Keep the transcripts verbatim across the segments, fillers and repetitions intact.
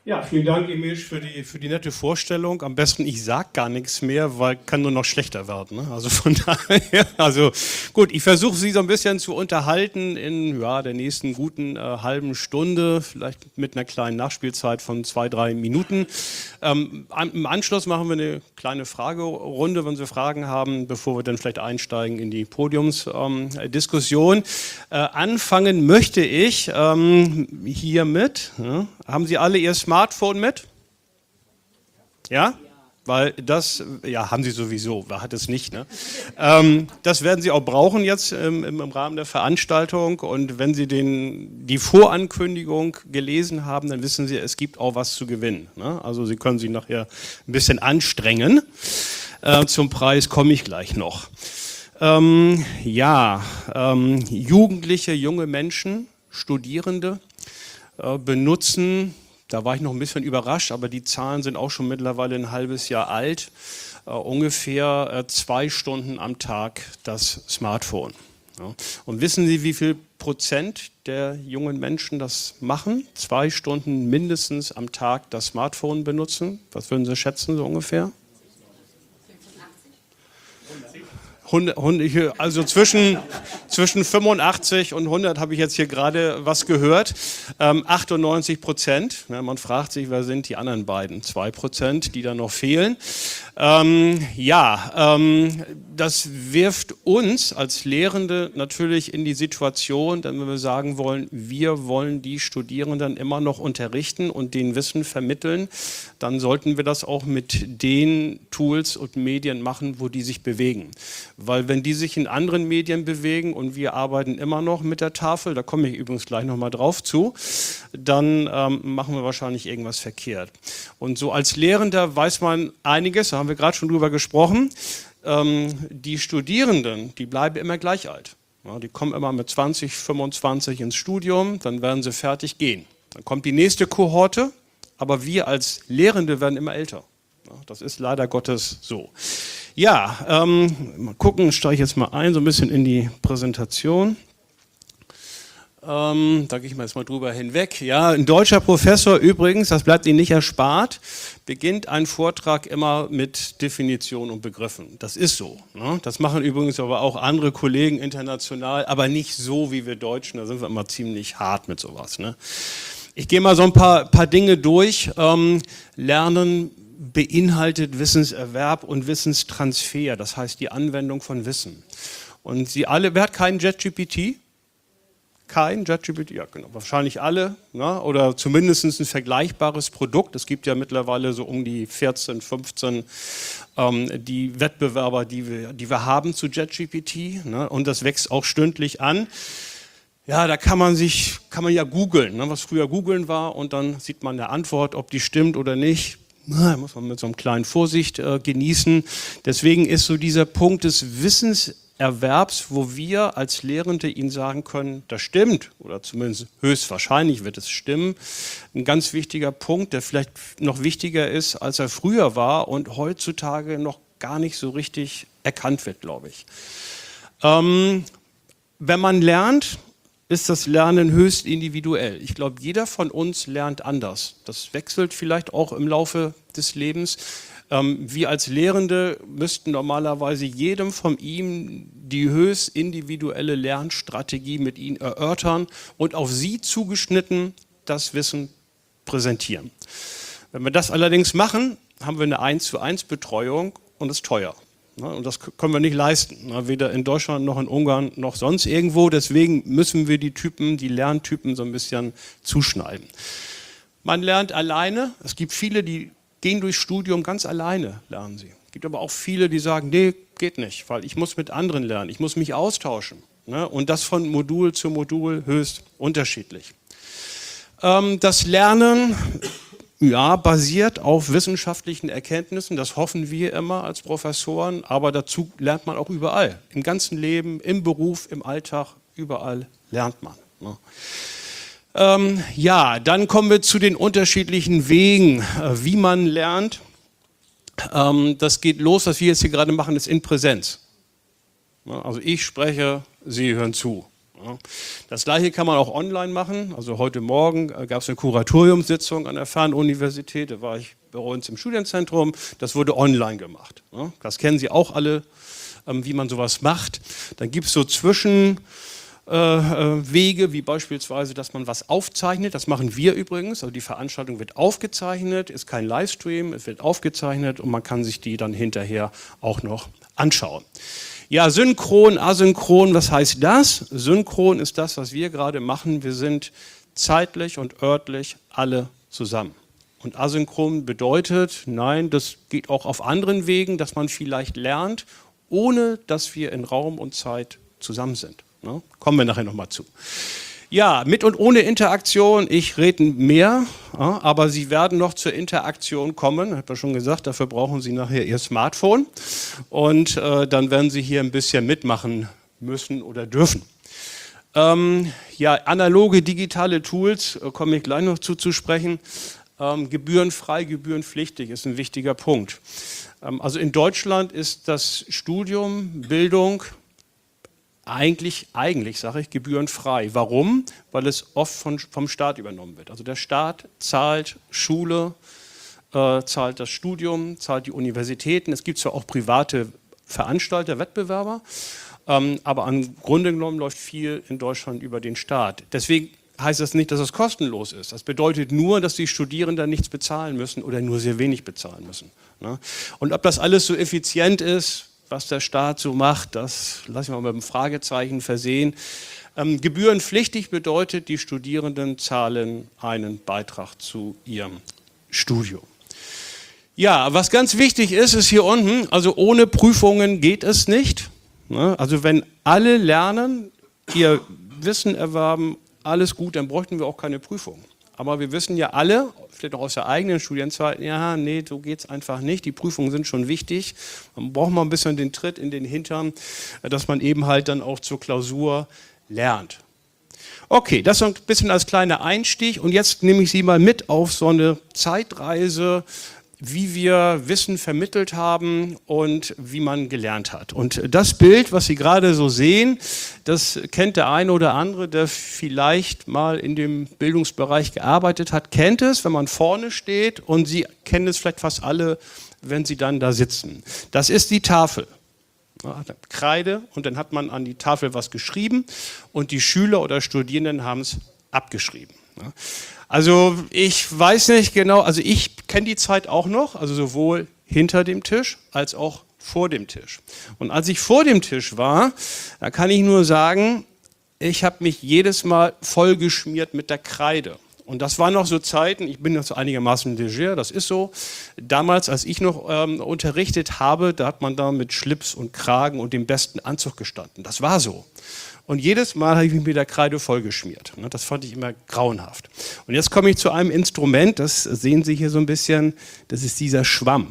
Ja, vielen Dank, Emil, für die, für die nette Vorstellung. Am besten, ich sage gar nichts mehr, weil kann nur noch schlechter werden. Ne? Also von daher, also gut, ich versuche Sie so ein bisschen zu unterhalten in ja, der nächsten guten äh, halben Stunde, vielleicht mit einer kleinen Nachspielzeit von zwei, drei Minuten. Ähm, Im Anschluss machen wir eine kleine Fragerunde, wenn Sie Fragen haben, bevor wir dann vielleicht einsteigen in die Podiumsdiskussion. Ähm, äh, anfangen möchte ich ähm, hiermit. Ja, haben Sie alle Ihr Smartphone Smartphone mit? Ja? Weil das, ja, haben Sie sowieso, wer hat es nicht, ne? ähm, das werden Sie auch brauchen jetzt im, im Rahmen der Veranstaltung, und wenn Sie den, die Vorankündigung gelesen haben, dann wissen Sie, es gibt auch was zu gewinnen, ne? Also Sie können sich nachher ein bisschen anstrengen. Äh, zum Preis komme ich gleich noch. Ähm, ja, ähm, Jugendliche, junge Menschen, Studierende äh, benutzen, da war ich noch ein bisschen überrascht, aber die Zahlen sind auch schon mittlerweile ein halbes Jahr alt, äh, ungefähr äh, zwei Stunden am Tag das Smartphone. Ja. Und wissen Sie, wie viel Prozent der jungen Menschen das machen? Zwei Stunden mindestens am Tag das Smartphone benutzen? Was würden Sie schätzen, so ungefähr? Also zwischen, zwischen fünfundachtzig und hundert habe ich jetzt hier gerade was gehört. Ähm, achtundneunzig Prozent. Ja, man fragt sich, wer sind die anderen beiden? zwei Prozent, die da noch fehlen. Ähm, ja, ähm, das wirft uns als Lehrende natürlich in die Situation, wenn wir sagen wollen, wir wollen die Studierenden immer noch unterrichten und denen Wissen vermitteln, dann sollten wir das auch mit den Tools und Medien machen, wo die sich bewegen. Weil wenn die sich in anderen Medien bewegen und wir arbeiten immer noch mit der Tafel, da komme ich übrigens gleich nochmal drauf zu, dann ähm, machen wir wahrscheinlich irgendwas verkehrt. Und so als Lehrender weiß man einiges, da haben wir gerade schon drüber gesprochen, ähm, die Studierenden, die bleiben immer gleich alt. Ja, die kommen immer mit zwanzig, fünfundzwanzig ins Studium, dann werden sie fertig gehen. Dann kommt die nächste Kohorte, aber wir als Lehrende werden immer älter. Ja, das ist leider Gottes so. Ja, ähm, mal gucken, steige ich jetzt mal ein, so ein bisschen in die Präsentation. Ähm, da gehe ich mal jetzt mal drüber hinweg. Ja, ein deutscher Professor übrigens, das bleibt Ihnen nicht erspart, beginnt einen Vortrag immer mit Definition und Begriffen. Das ist so. Ne? Das machen übrigens aber auch andere Kollegen international, aber nicht so wie wir Deutschen, da sind wir immer ziemlich hart mit sowas. Ne? Ich gehe mal so ein paar, paar Dinge durch. Ähm, Lernen beinhaltet Wissenserwerb und Wissenstransfer, das heißt die Anwendung von Wissen. Und Sie alle, wer hat keinen JetGPT? Kein JetGPT? Ja, genau, wahrscheinlich alle, ne? Oder zumindest ein vergleichbares Produkt. Es gibt ja mittlerweile so um die vierzehn, fünfzehn ähm, die Wettbewerber, die wir, die wir haben zu JetGPT, ne? Und das wächst auch stündlich an. Ja, da kann man sich, kann man ja googeln, ne? Was früher googeln war, und dann sieht man eine Antwort, ob die stimmt oder nicht. Na, muss man mit so einem kleinen Vorsicht äh, genießen. Deswegen ist so dieser Punkt des Wissenserwerbs, wo wir als Lehrende Ihnen sagen können, das stimmt, oder zumindest höchstwahrscheinlich wird es stimmen, ein ganz wichtiger Punkt, der vielleicht noch wichtiger ist, als er früher war und heutzutage noch gar nicht so richtig erkannt wird, glaube ich. Ähm, wenn man lernt, ist das Lernen höchst individuell. Ich glaube, jeder von uns lernt anders. Das wechselt vielleicht auch im Laufe des Lebens. Ähm, wir als Lehrende müssten normalerweise jedem von ihm die höchst individuelle Lernstrategie mit Ihnen erörtern und auf Sie zugeschnitten das Wissen präsentieren. Wenn wir das allerdings machen, haben wir eine eins zu eins Betreuung und das ist teuer. Und das können wir nicht leisten, weder in Deutschland noch in Ungarn noch sonst irgendwo. Deswegen müssen wir die Typen, die Lerntypen so ein bisschen zuschneiden. Man lernt alleine. Es gibt viele, die gehen durchs Studium ganz alleine, lernen sie. Es gibt aber auch viele, die sagen, nee, geht nicht, weil ich muss mit anderen lernen, ich muss mich austauschen. Und das von Modul zu Modul höchst unterschiedlich. Das Lernen, ja, basiert auf wissenschaftlichen Erkenntnissen, das hoffen wir immer als Professoren, aber dazu lernt man auch überall, im ganzen Leben, im Beruf, im Alltag, überall lernt man. Ne? Ähm, ja, dann kommen wir zu den unterschiedlichen Wegen, äh, wie man lernt. Ähm, das geht los, was wir jetzt hier gerade machen, ist in Präsenz. Ne? Also ich spreche, Sie hören zu. Ja. Das gleiche kann man auch online machen. Also heute Morgen gab es eine Kuratoriumssitzung an der Fernuniversität, da war ich bei uns im Studienzentrum, das wurde online gemacht. Ja. Das kennen Sie auch alle, wie man sowas macht. Dann gibt es so Zwischenwege, wie beispielsweise, dass man was aufzeichnet. Das machen wir übrigens. Also die Veranstaltung wird aufgezeichnet, ist kein Livestream, es wird aufgezeichnet und man kann sich die dann hinterher auch noch anschauen. Ja, synchron, asynchron, was heißt das? Synchron ist das, was wir gerade machen. Wir sind zeitlich und örtlich alle zusammen. Und asynchron bedeutet, nein, das geht auch auf anderen Wegen, dass man vielleicht lernt, ohne dass wir in Raum und Zeit zusammen sind. Ne? Kommen wir nachher nochmal zu. Ja, mit und ohne Interaktion, ich rede mehr, ja, aber Sie werden noch zur Interaktion kommen. Ich habe ja schon gesagt, dafür brauchen Sie nachher Ihr Smartphone und äh, dann werden Sie hier ein bisschen mitmachen müssen oder dürfen. Ähm, ja, analoge, digitale Tools, äh, komme ich gleich noch zu, zu sprechen. Ähm, gebührenfrei, gebührenpflichtig ist ein wichtiger Punkt. Ähm, also in Deutschland ist das Studium, Bildung, Eigentlich, eigentlich sage ich, gebührenfrei. Warum? Weil es oft von, vom Staat übernommen wird. Also der Staat zahlt Schule, äh, zahlt das Studium, zahlt die Universitäten. Es gibt zwar auch private Veranstalter, Wettbewerber, ähm, aber im Grunde genommen läuft viel in Deutschland über den Staat. Deswegen heißt das nicht, dass es kostenlos ist. Das bedeutet nur, dass die Studierenden nichts bezahlen müssen oder nur sehr wenig bezahlen müssen. Ne? Und ob das alles so effizient ist, was der Staat so macht, das lassen wir mal mit einem Fragezeichen versehen. Ähm, gebührenpflichtig bedeutet, die Studierenden zahlen einen Beitrag zu ihrem Studium. Ja, was ganz wichtig ist, ist hier unten, also ohne Prüfungen geht es nicht. Ne? Also wenn alle lernen, ihr Wissen erwerben, alles gut, dann bräuchten wir auch keine Prüfungen. Aber wir wissen ja alle, vielleicht auch aus der eigenen Studienzeit, ja, nee, so geht es einfach nicht. Die Prüfungen sind schon wichtig. Man braucht mal ein bisschen den Tritt in den Hintern, dass man eben halt dann auch zur Klausur lernt. Okay, das so ein bisschen als kleiner Einstieg. Und jetzt nehme ich Sie mal mit auf so eine Zeitreise, wie wir Wissen vermittelt haben und wie man gelernt hat. Und das Bild, was Sie gerade so sehen, das kennt der eine oder andere, der vielleicht mal in dem Bildungsbereich gearbeitet hat, kennt es, wenn man vorne steht, und Sie kennen es vielleicht fast alle, wenn Sie dann da sitzen. Das ist die Tafel. Ja, Kreide, und dann hat man an die Tafel was geschrieben und die Schüler oder Studierenden haben es abgeschrieben. Ja. Also ich weiß nicht genau, also ich kenne die Zeit auch noch, also sowohl hinter dem Tisch als auch vor dem Tisch. Und als ich vor dem Tisch war, da kann ich nur sagen, ich habe mich jedes Mal vollgeschmiert mit der Kreide. Und das waren noch so Zeiten, ich bin jetzt einigermaßen leger, das ist so. Damals, als ich noch ähm, unterrichtet habe, da hat man da mit Schlips und Kragen und dem besten Anzug gestanden. Das war so. Und jedes Mal habe ich mich mit der Kreide vollgeschmiert. Das fand ich immer grauenhaft. Und jetzt komme ich zu einem Instrument, das sehen Sie hier so ein bisschen, das ist dieser Schwamm.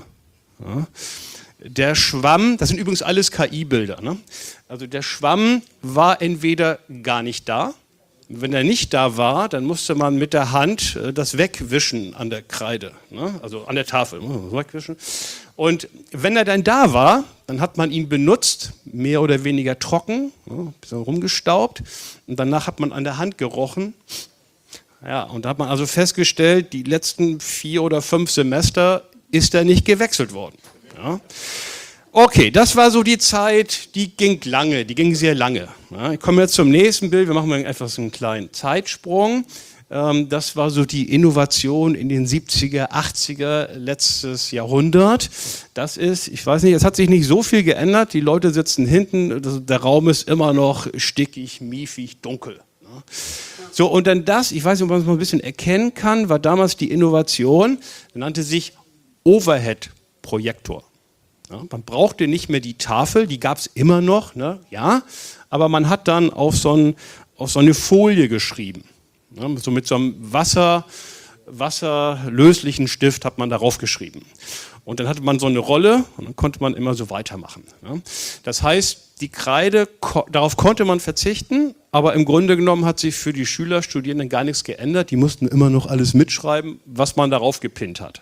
Der Schwamm, das sind übrigens alles K I-Bilder. Ne? Also der Schwamm war entweder gar nicht da. Wenn er nicht da war, dann musste man mit der Hand das wegwischen an der Kreide, ne? Also an der Tafel, wegwischen. Und wenn er dann da war, dann hat man ihn benutzt, mehr oder weniger trocken, ein bisschen rumgestaubt, und danach hat man an der Hand gerochen. Ja, und da hat man also festgestellt, die letzten vier oder fünf Semester ist er nicht gewechselt worden. Ja. Okay, das war so die Zeit, die ging lange, die ging sehr lange. Ja, ich komme jetzt zum nächsten Bild, wir machen mal etwas einen kleinen Zeitsprung. Ähm, das war so die Innovation in den siebziger, achtziger, letztes Jahrhundert. Das ist, ich weiß nicht, es hat sich nicht so viel geändert, die Leute sitzen hinten, das, der Raum ist immer noch stickig, miefig, dunkel. Ja. So, und dann das, ich weiß nicht, ob man es mal ein bisschen erkennen kann, war damals die Innovation, nannte sich Overhead-Projektor. Ja, man brauchte nicht mehr die Tafel, die gab es immer noch, ne? Ja, aber man hat dann auf so, ein, auf so eine Folie geschrieben. Ja, so mit so einem Wasser, wasserlöslichen Stift hat man darauf geschrieben. Und dann hatte man so eine Rolle und dann konnte man immer so weitermachen. Ja. Das heißt, die Kreide, darauf konnte man verzichten, aber im Grunde genommen hat sich für die Schüler, Studierenden gar nichts geändert. Die mussten immer noch alles mitschreiben, was man darauf gepinnt hat.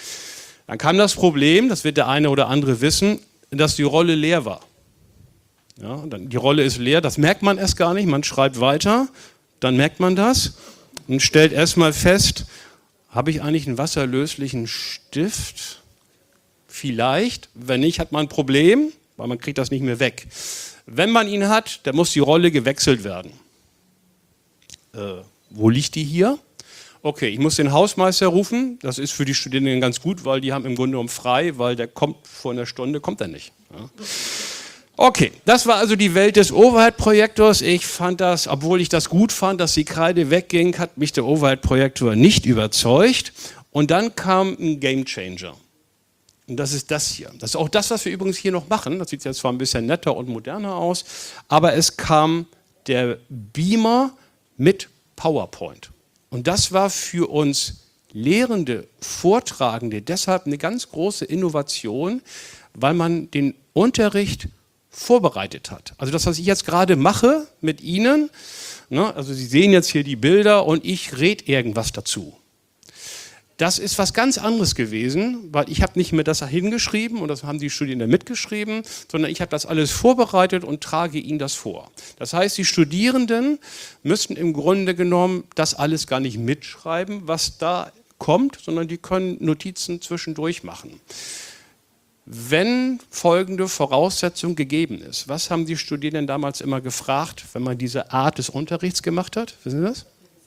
Dann kam das Problem, das wird der eine oder andere wissen, dass die Rolle leer war. Ja, dann die Rolle ist leer, das merkt man erst gar nicht, man schreibt weiter, dann merkt man das und stellt erstmal fest, habe ich eigentlich einen wasserlöslichen Stift? Vielleicht, wenn nicht, hat man ein Problem, weil man kriegt das nicht mehr weg. Wenn man ihn hat, dann muss die Rolle gewechselt werden. Äh, wo liegt die hier? Okay, ich muss den Hausmeister rufen, das ist für die Studierenden ganz gut, weil die haben im Grunde genommen frei, weil der kommt vor einer Stunde, kommt er nicht. Ja. Okay, das war also die Welt des Overhead-Projektors. Ich fand das, obwohl ich das gut fand, dass die Kreide wegging, hat mich der Overhead-Projektor nicht überzeugt. Und dann kam ein Gamechanger. Und das ist das hier. Das ist auch das, was wir übrigens hier noch machen. Das sieht jetzt zwar ein bisschen netter und moderner aus, aber es kam der Beamer mit PowerPoint. Und das war für uns Lehrende, Vortragende deshalb eine ganz große Innovation, weil man den Unterricht vorbereitet hat. Also das, was ich jetzt gerade mache mit Ihnen, ne, also Sie sehen jetzt hier die Bilder und ich rede irgendwas dazu. Das ist was ganz anderes gewesen, weil ich habe nicht mehr das hingeschrieben und das haben die Studierenden mitgeschrieben, sondern ich habe das alles vorbereitet und trage ihnen das vor. Das heißt, die Studierenden müssen im Grunde genommen das alles gar nicht mitschreiben, was da kommt, sondern die können Notizen zwischendurch machen. Wenn folgende Voraussetzung gegeben ist, was haben die Studierenden damals immer gefragt, wenn man diese Art des Unterrichts gemacht hat? Wissen Sie das?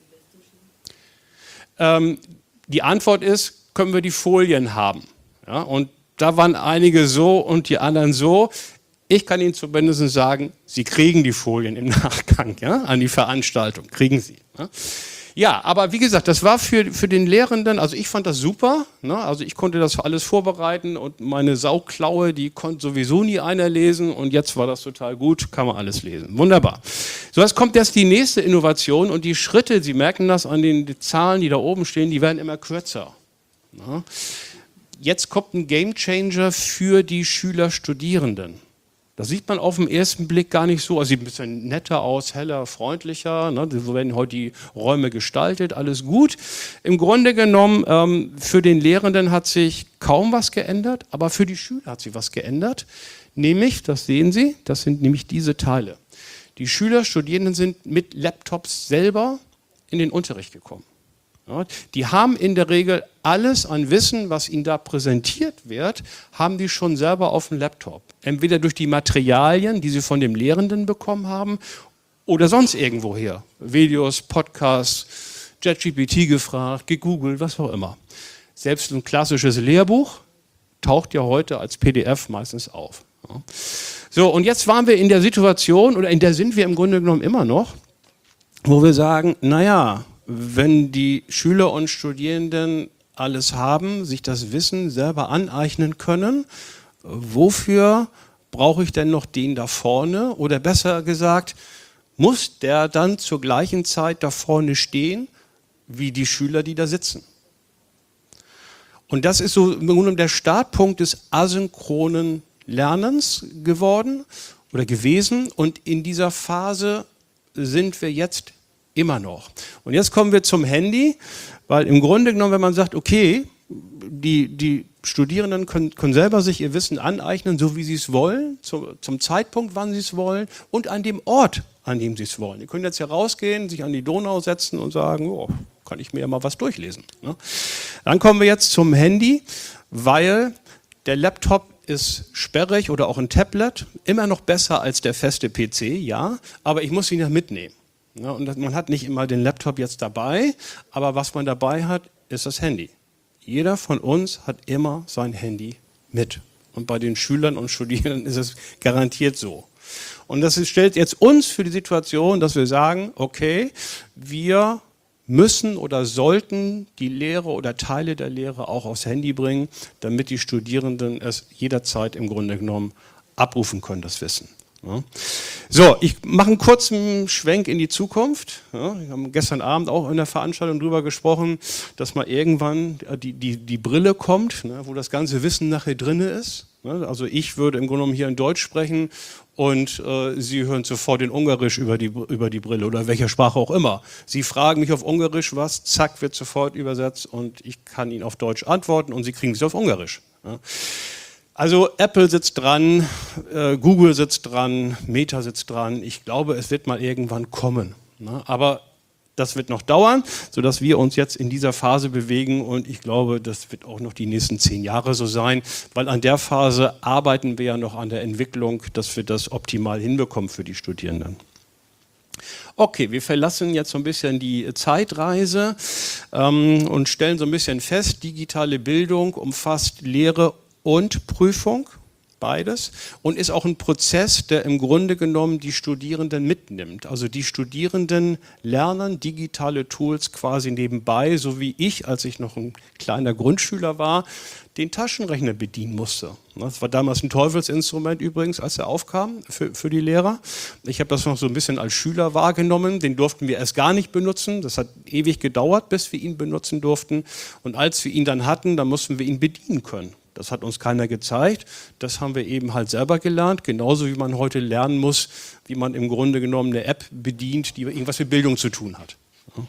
Ähm, die Antwort ist, können wir die Folien haben? Ja, und da waren einige so und die anderen so. Ich kann Ihnen zumindest sagen, Sie kriegen die Folien im Nachgang, ja, an die Veranstaltung, kriegen Sie. Ja. Ja, aber wie gesagt, das war für, für den Lehrenden, also ich fand das super, ne? Also ich konnte das alles vorbereiten und meine Sauklaue, die konnte sowieso nie einer lesen und jetzt war das total gut, kann man alles lesen. Wunderbar. So, jetzt kommt jetzt die nächste Innovation und die Schritte, Sie merken das an den Zahlen, die da oben stehen, die werden immer kürzer. Ne? Jetzt kommt ein Gamechanger für die Schüler, Studierenden. Das sieht man auf den ersten Blick gar nicht so. Also sieht ein bisschen netter aus, heller, freundlicher. Ne? So werden heute die Räume gestaltet, alles gut. Im Grunde genommen, ähm, für den Lehrenden hat sich kaum was geändert, aber für die Schüler hat sich was geändert. Nämlich, das sehen Sie, das sind nämlich diese Teile. Die Schüler, Studierenden sind mit Laptops selber in den Unterricht gekommen. Ja, die haben in der Regel alles an Wissen, was ihnen da präsentiert wird, haben die schon selber auf dem Laptop. Entweder durch die Materialien, die sie von dem Lehrenden bekommen haben, oder sonst irgendwoher. Videos, Podcasts, ChatGPT gefragt, gegoogelt, was auch immer. Selbst ein klassisches Lehrbuch taucht ja heute als P D F meistens auf. Ja. So, und jetzt waren wir in der Situation, oder in der sind wir im Grunde genommen immer noch, wo wir sagen, naja, wenn die Schüler und Studierenden alles haben, sich das Wissen selber aneignen können, wofür brauche ich denn noch den da vorne? Oder besser gesagt, muss der dann zur gleichen Zeit da vorne stehen, wie die Schüler, die da sitzen? Und das ist so im Grunde genommen der Startpunkt des asynchronen Lernens geworden oder gewesen. Und in dieser Phase sind wir jetzt immer noch. Und jetzt kommen wir zum Handy, weil im Grunde genommen, wenn man sagt, okay, die, die Studierenden können, können selber sich ihr Wissen aneignen, so wie sie es wollen, zum, zum Zeitpunkt, wann sie es wollen und an dem Ort, an dem sie es wollen. Die können jetzt hier rausgehen, sich an die Donau setzen und sagen, oh, kann ich mir ja mal was durchlesen. Ne? Dann kommen wir jetzt zum Handy, weil der Laptop ist sperrig oder auch ein Tablet, immer noch besser als der feste P C, ja, aber ich muss ihn ja mitnehmen. Ja, und man hat nicht immer den Laptop jetzt dabei, aber was man dabei hat, ist das Handy. Jeder von uns hat immer sein Handy mit. Und bei den Schülern und Studierenden ist es garantiert so. Und das stellt jetzt uns für die Situation, dass wir sagen, okay, wir müssen oder sollten die Lehre oder Teile der Lehre auch aufs Handy bringen, damit die Studierenden es jederzeit im Grunde genommen abrufen können, das Wissen. Ja. So, ich mache einen kurzen Schwenk in die Zukunft. Ja, wir haben gestern Abend auch in der Veranstaltung darüber gesprochen, dass mal irgendwann die, die, die Brille kommt, ne, wo das ganze Wissen nachher drin ist. Ne. Also ich würde im Grunde genommen hier in Deutsch sprechen und äh, Sie hören sofort in Ungarisch über die, über die Brille oder welcher Sprache auch immer. Sie fragen mich auf Ungarisch was, zack, wird sofort übersetzt und ich kann Ihnen auf Deutsch antworten und Sie kriegen es auf Ungarisch. Ja. Also Apple sitzt dran, äh, Google sitzt dran, Meta sitzt dran. Ich glaube, es wird mal irgendwann kommen. Ne? Aber das wird noch dauern, sodass wir uns jetzt in dieser Phase bewegen und ich glaube, das wird auch noch die nächsten zehn Jahre so sein, weil an der Phase arbeiten wir ja noch an der Entwicklung, dass wir das optimal hinbekommen für die Studierenden. Okay, wir verlassen jetzt so ein bisschen die Zeitreise ähm, und stellen so ein bisschen fest, digitale Bildung umfasst Lehre und Prüfung. Beides und ist auch ein Prozess, der im Grunde genommen die Studierenden mitnimmt. Also die Studierenden lernen digitale Tools quasi nebenbei, so wie ich, als ich noch ein kleiner Grundschüler war, den Taschenrechner bedienen musste. Das war damals ein Teufelsinstrument übrigens, als er aufkam für, für die Lehrer. Ich habe das noch so ein bisschen als Schüler wahrgenommen, den durften wir erst gar nicht benutzen. Das hat ewig gedauert, bis wir ihn benutzen durften. Und als wir ihn dann hatten, dann mussten wir ihn bedienen können. Das hat uns keiner gezeigt, das haben wir eben halt selber gelernt, genauso wie man heute lernen muss, wie man im Grunde genommen eine App bedient, die irgendwas mit Bildung zu tun hat.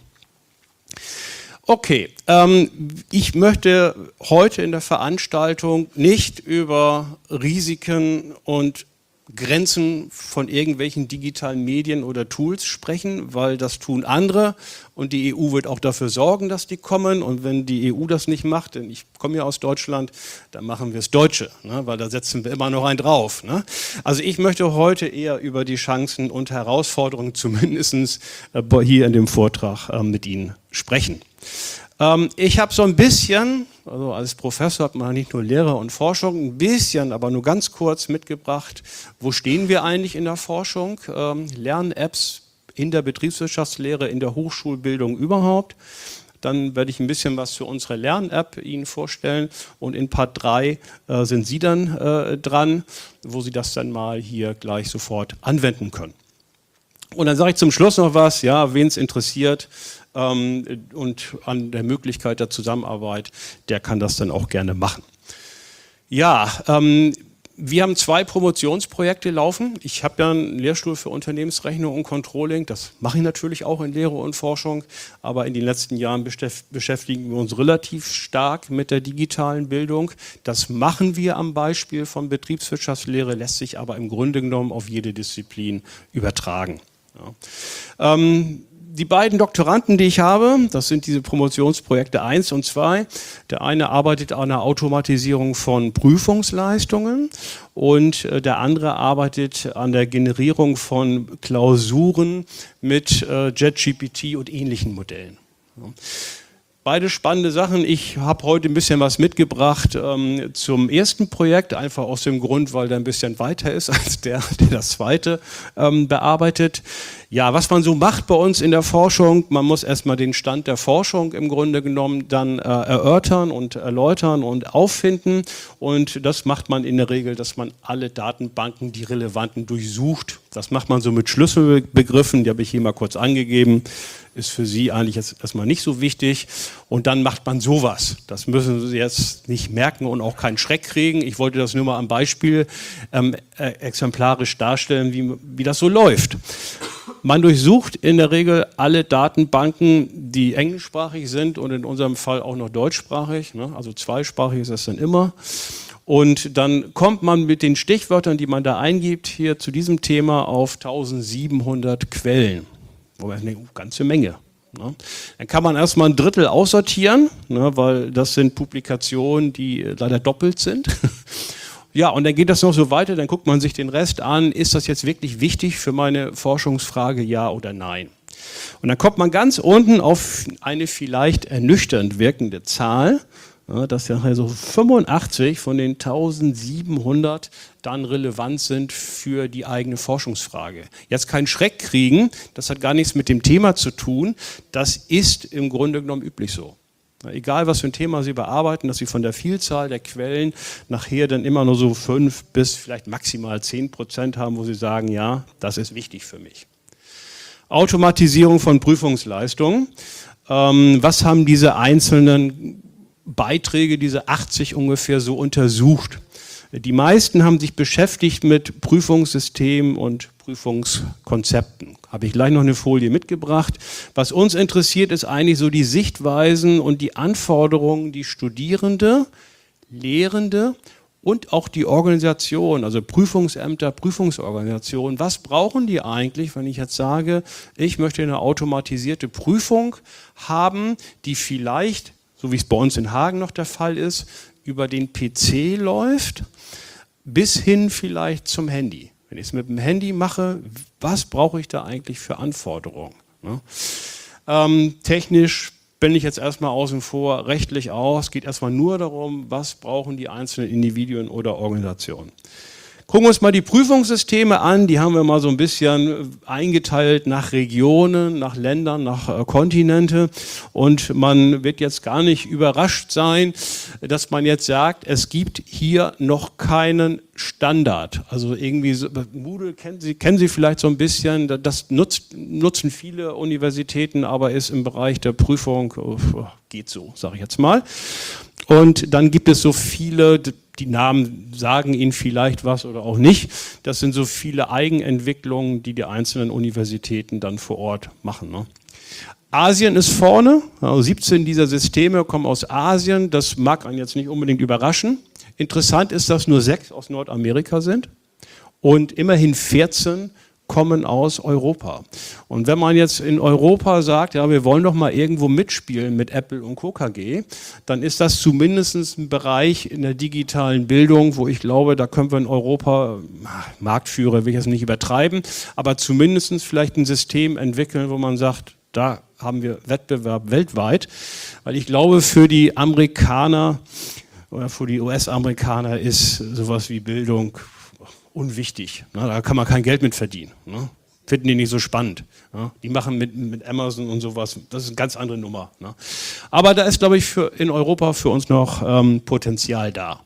Okay, ähm, ich möchte heute in der Veranstaltung nicht über Risiken und Grenzen von irgendwelchen digitalen Medien oder Tools sprechen, weil das tun andere und die E U wird auch dafür sorgen, dass die kommen und wenn die E U das nicht macht, denn ich komme ja aus Deutschland, dann machen wir es Deutsche, ne, weil da setzen wir immer noch einen drauf. Ne. Also ich möchte heute eher über die Chancen und Herausforderungen zumindest äh, hier in dem Vortrag äh, mit Ihnen sprechen. Ähm, ich habe so ein bisschen, also als Professor hat man nicht nur Lehre und Forschung, ein bisschen, aber nur ganz kurz mitgebracht, wo stehen wir eigentlich in der Forschung, ähm, Lern-Apps in der Betriebswirtschaftslehre, in der Hochschulbildung überhaupt. Dann werde ich ein bisschen was zu unserer Lern-App Ihnen vorstellen und in Part drei äh, sind Sie dann äh, dran, wo Sie das dann mal hier gleich sofort anwenden können. Und dann sage ich zum Schluss noch was, ja, wen es interessiert ähm, und an der Möglichkeit der Zusammenarbeit, der kann das dann auch gerne machen. Ja, ähm, wir haben zwei Promotionsprojekte laufen. Ich habe ja einen Lehrstuhl für Unternehmensrechnung und Controlling. Das mache ich natürlich auch in Lehre und Forschung. Aber in den letzten Jahren beschäftigen wir uns relativ stark mit der digitalen Bildung. Das machen wir am Beispiel von Betriebswirtschaftslehre, lässt sich aber im Grunde genommen auf jede Disziplin übertragen. Ja. Ähm, die beiden Doktoranden, die ich habe, das sind diese Promotionsprojekte eins und zwei. Der eine arbeitet an der Automatisierung von Prüfungsleistungen und der andere arbeitet an der Generierung von Klausuren mit äh, JetGPT und ähnlichen Modellen. Ja. Beide spannende Sachen. Ich habe heute ein bisschen was mitgebracht ähm, zum ersten Projekt, einfach aus dem Grund, weil der ein bisschen weiter ist als der, der das zweite ähm, bearbeitet. Ja, was man so macht bei uns in der Forschung, man muss erstmal den Stand der Forschung im Grunde genommen dann äh, erörtern und erläutern und auffinden und das macht man in der Regel, dass man alle Datenbanken, die relevanten, durchsucht. Das macht man so mit Schlüsselbegriffen, die habe ich hier mal kurz angegeben. Ist für Sie eigentlich jetzt erstmal nicht so wichtig. Und dann macht man sowas. Das müssen Sie jetzt nicht merken und auch keinen Schreck kriegen. Ich wollte das nur mal am Beispiel ähm, äh, exemplarisch darstellen, wie, wie das so läuft. Man durchsucht in der Regel alle Datenbanken, die englischsprachig sind und in unserem Fall auch noch deutschsprachig. Ne? Also zweisprachig ist das dann immer. Und dann kommt man mit den Stichwörtern, die man da eingibt, hier zu diesem Thema auf eintausendsiebenhundert Quellen. Eine ganze Menge. Ne? Dann kann man erstmal ein Drittel aussortieren, ne, weil das sind Publikationen, die leider doppelt sind. Ja, und dann geht das noch so weiter, dann guckt man sich den Rest an, ist das jetzt wirklich wichtig für meine Forschungsfrage, ja oder nein? Und dann kommt man ganz unten auf eine vielleicht ernüchternd wirkende Zahl, ja, dass ja also fünfundachtzig von den eintausendsiebenhundert dann relevant sind für die eigene Forschungsfrage. Jetzt keinen Schreck kriegen, das hat gar nichts mit dem Thema zu tun, das ist im Grunde genommen üblich so. Egal, was für ein Thema Sie bearbeiten, dass Sie von der Vielzahl der Quellen nachher dann immer nur so fünf bis vielleicht maximal zehn Prozent haben, wo Sie sagen, ja, das ist wichtig für mich. Automatisierung von Prüfungsleistungen. Ähm, was haben diese einzelnen Beiträge, diese achtzig ungefähr, so untersucht? Die meisten haben sich beschäftigt mit Prüfungssystemen und Prüfungskonzepten. Habe ich gleich noch eine Folie mitgebracht. Was uns interessiert, ist eigentlich so die Sichtweisen und die Anforderungen, die Studierende, Lehrende und auch die Organisation, also Prüfungsämter, Prüfungsorganisationen, was brauchen die eigentlich, wenn ich jetzt sage, ich möchte eine automatisierte Prüfung haben, die vielleicht, so wie es bei uns in Hagen noch der Fall ist, über den P C läuft, bis hin vielleicht zum Handy. Wenn ich es mit dem Handy mache, was brauche ich da eigentlich für Anforderungen? Ne? Ähm, technisch bin ich jetzt erstmal außen vor, rechtlich aus, es geht erstmal nur darum, was brauchen die einzelnen Individuen oder Organisationen. Gucken wir uns mal die Prüfungssysteme an, die haben wir mal so ein bisschen eingeteilt nach Regionen, nach Ländern, nach äh, Kontinente und man wird jetzt gar nicht überrascht sein, dass man jetzt sagt, es gibt hier noch keinen Standard. Also irgendwie, so, Moodle kennen Sie, kennen Sie vielleicht so ein bisschen, das nutzt, nutzen viele Universitäten, aber ist im Bereich der Prüfung, oh, geht so, sage ich jetzt mal. Und dann gibt es so viele, die Namen sagen Ihnen vielleicht was oder auch nicht. Das sind so viele Eigenentwicklungen, die die einzelnen Universitäten dann vor Ort machen. Ne? Asien ist vorne, also siebzehn dieser Systeme kommen aus Asien, das mag einen jetzt nicht unbedingt überraschen. Interessant ist, dass nur sechs aus Nordamerika sind und immerhin vierzehn kommen aus Europa. Und wenn man jetzt in Europa sagt, ja, wir wollen doch mal irgendwo mitspielen mit Apple und Co. K G, dann ist das zumindest ein Bereich in der digitalen Bildung, wo ich glaube, da können wir in Europa, Marktführer will ich jetzt nicht übertreiben, aber zumindest vielleicht ein System entwickeln, wo man sagt, da haben wir Wettbewerb weltweit, weil ich glaube, für die Amerikaner oder für die U S-Amerikaner ist sowas wie Bildung unwichtig. Ne? Da kann man kein Geld mit verdienen. Ne? Finden die nicht so spannend. Ne? Die machen mit, mit Amazon und sowas, das ist eine ganz andere Nummer. Ne? Aber da ist, glaube ich, für, in Europa für uns noch ähm, Potenzial da.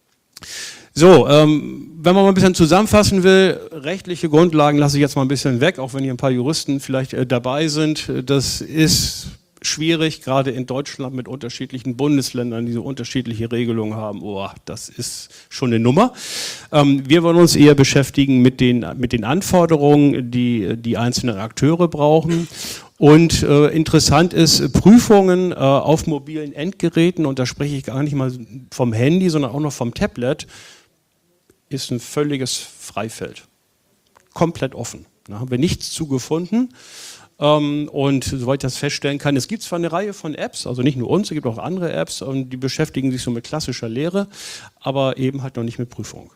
So, ähm, wenn man mal ein bisschen zusammenfassen will, rechtliche Grundlagen lasse ich jetzt mal ein bisschen weg, auch wenn hier ein paar Juristen vielleicht äh, dabei sind. Das ist schwierig, gerade in Deutschland mit unterschiedlichen Bundesländern, die so unterschiedliche Regelungen haben. Oh, das ist schon eine Nummer. Ähm, wir wollen uns eher beschäftigen mit den, mit den Anforderungen, die die einzelnen Akteure brauchen. Und äh, interessant ist, Prüfungen äh, auf mobilen Endgeräten, und da spreche ich gar nicht mal vom Handy, sondern auch noch vom Tablet, ist ein völliges Freifeld. Komplett offen. Da haben wir nichts zu gefunden. Und soweit ich das feststellen kann, es gibt zwar eine Reihe von Apps, also nicht nur uns, es gibt auch andere Apps, und die beschäftigen sich so mit klassischer Lehre, aber eben halt noch nicht mit Prüfung.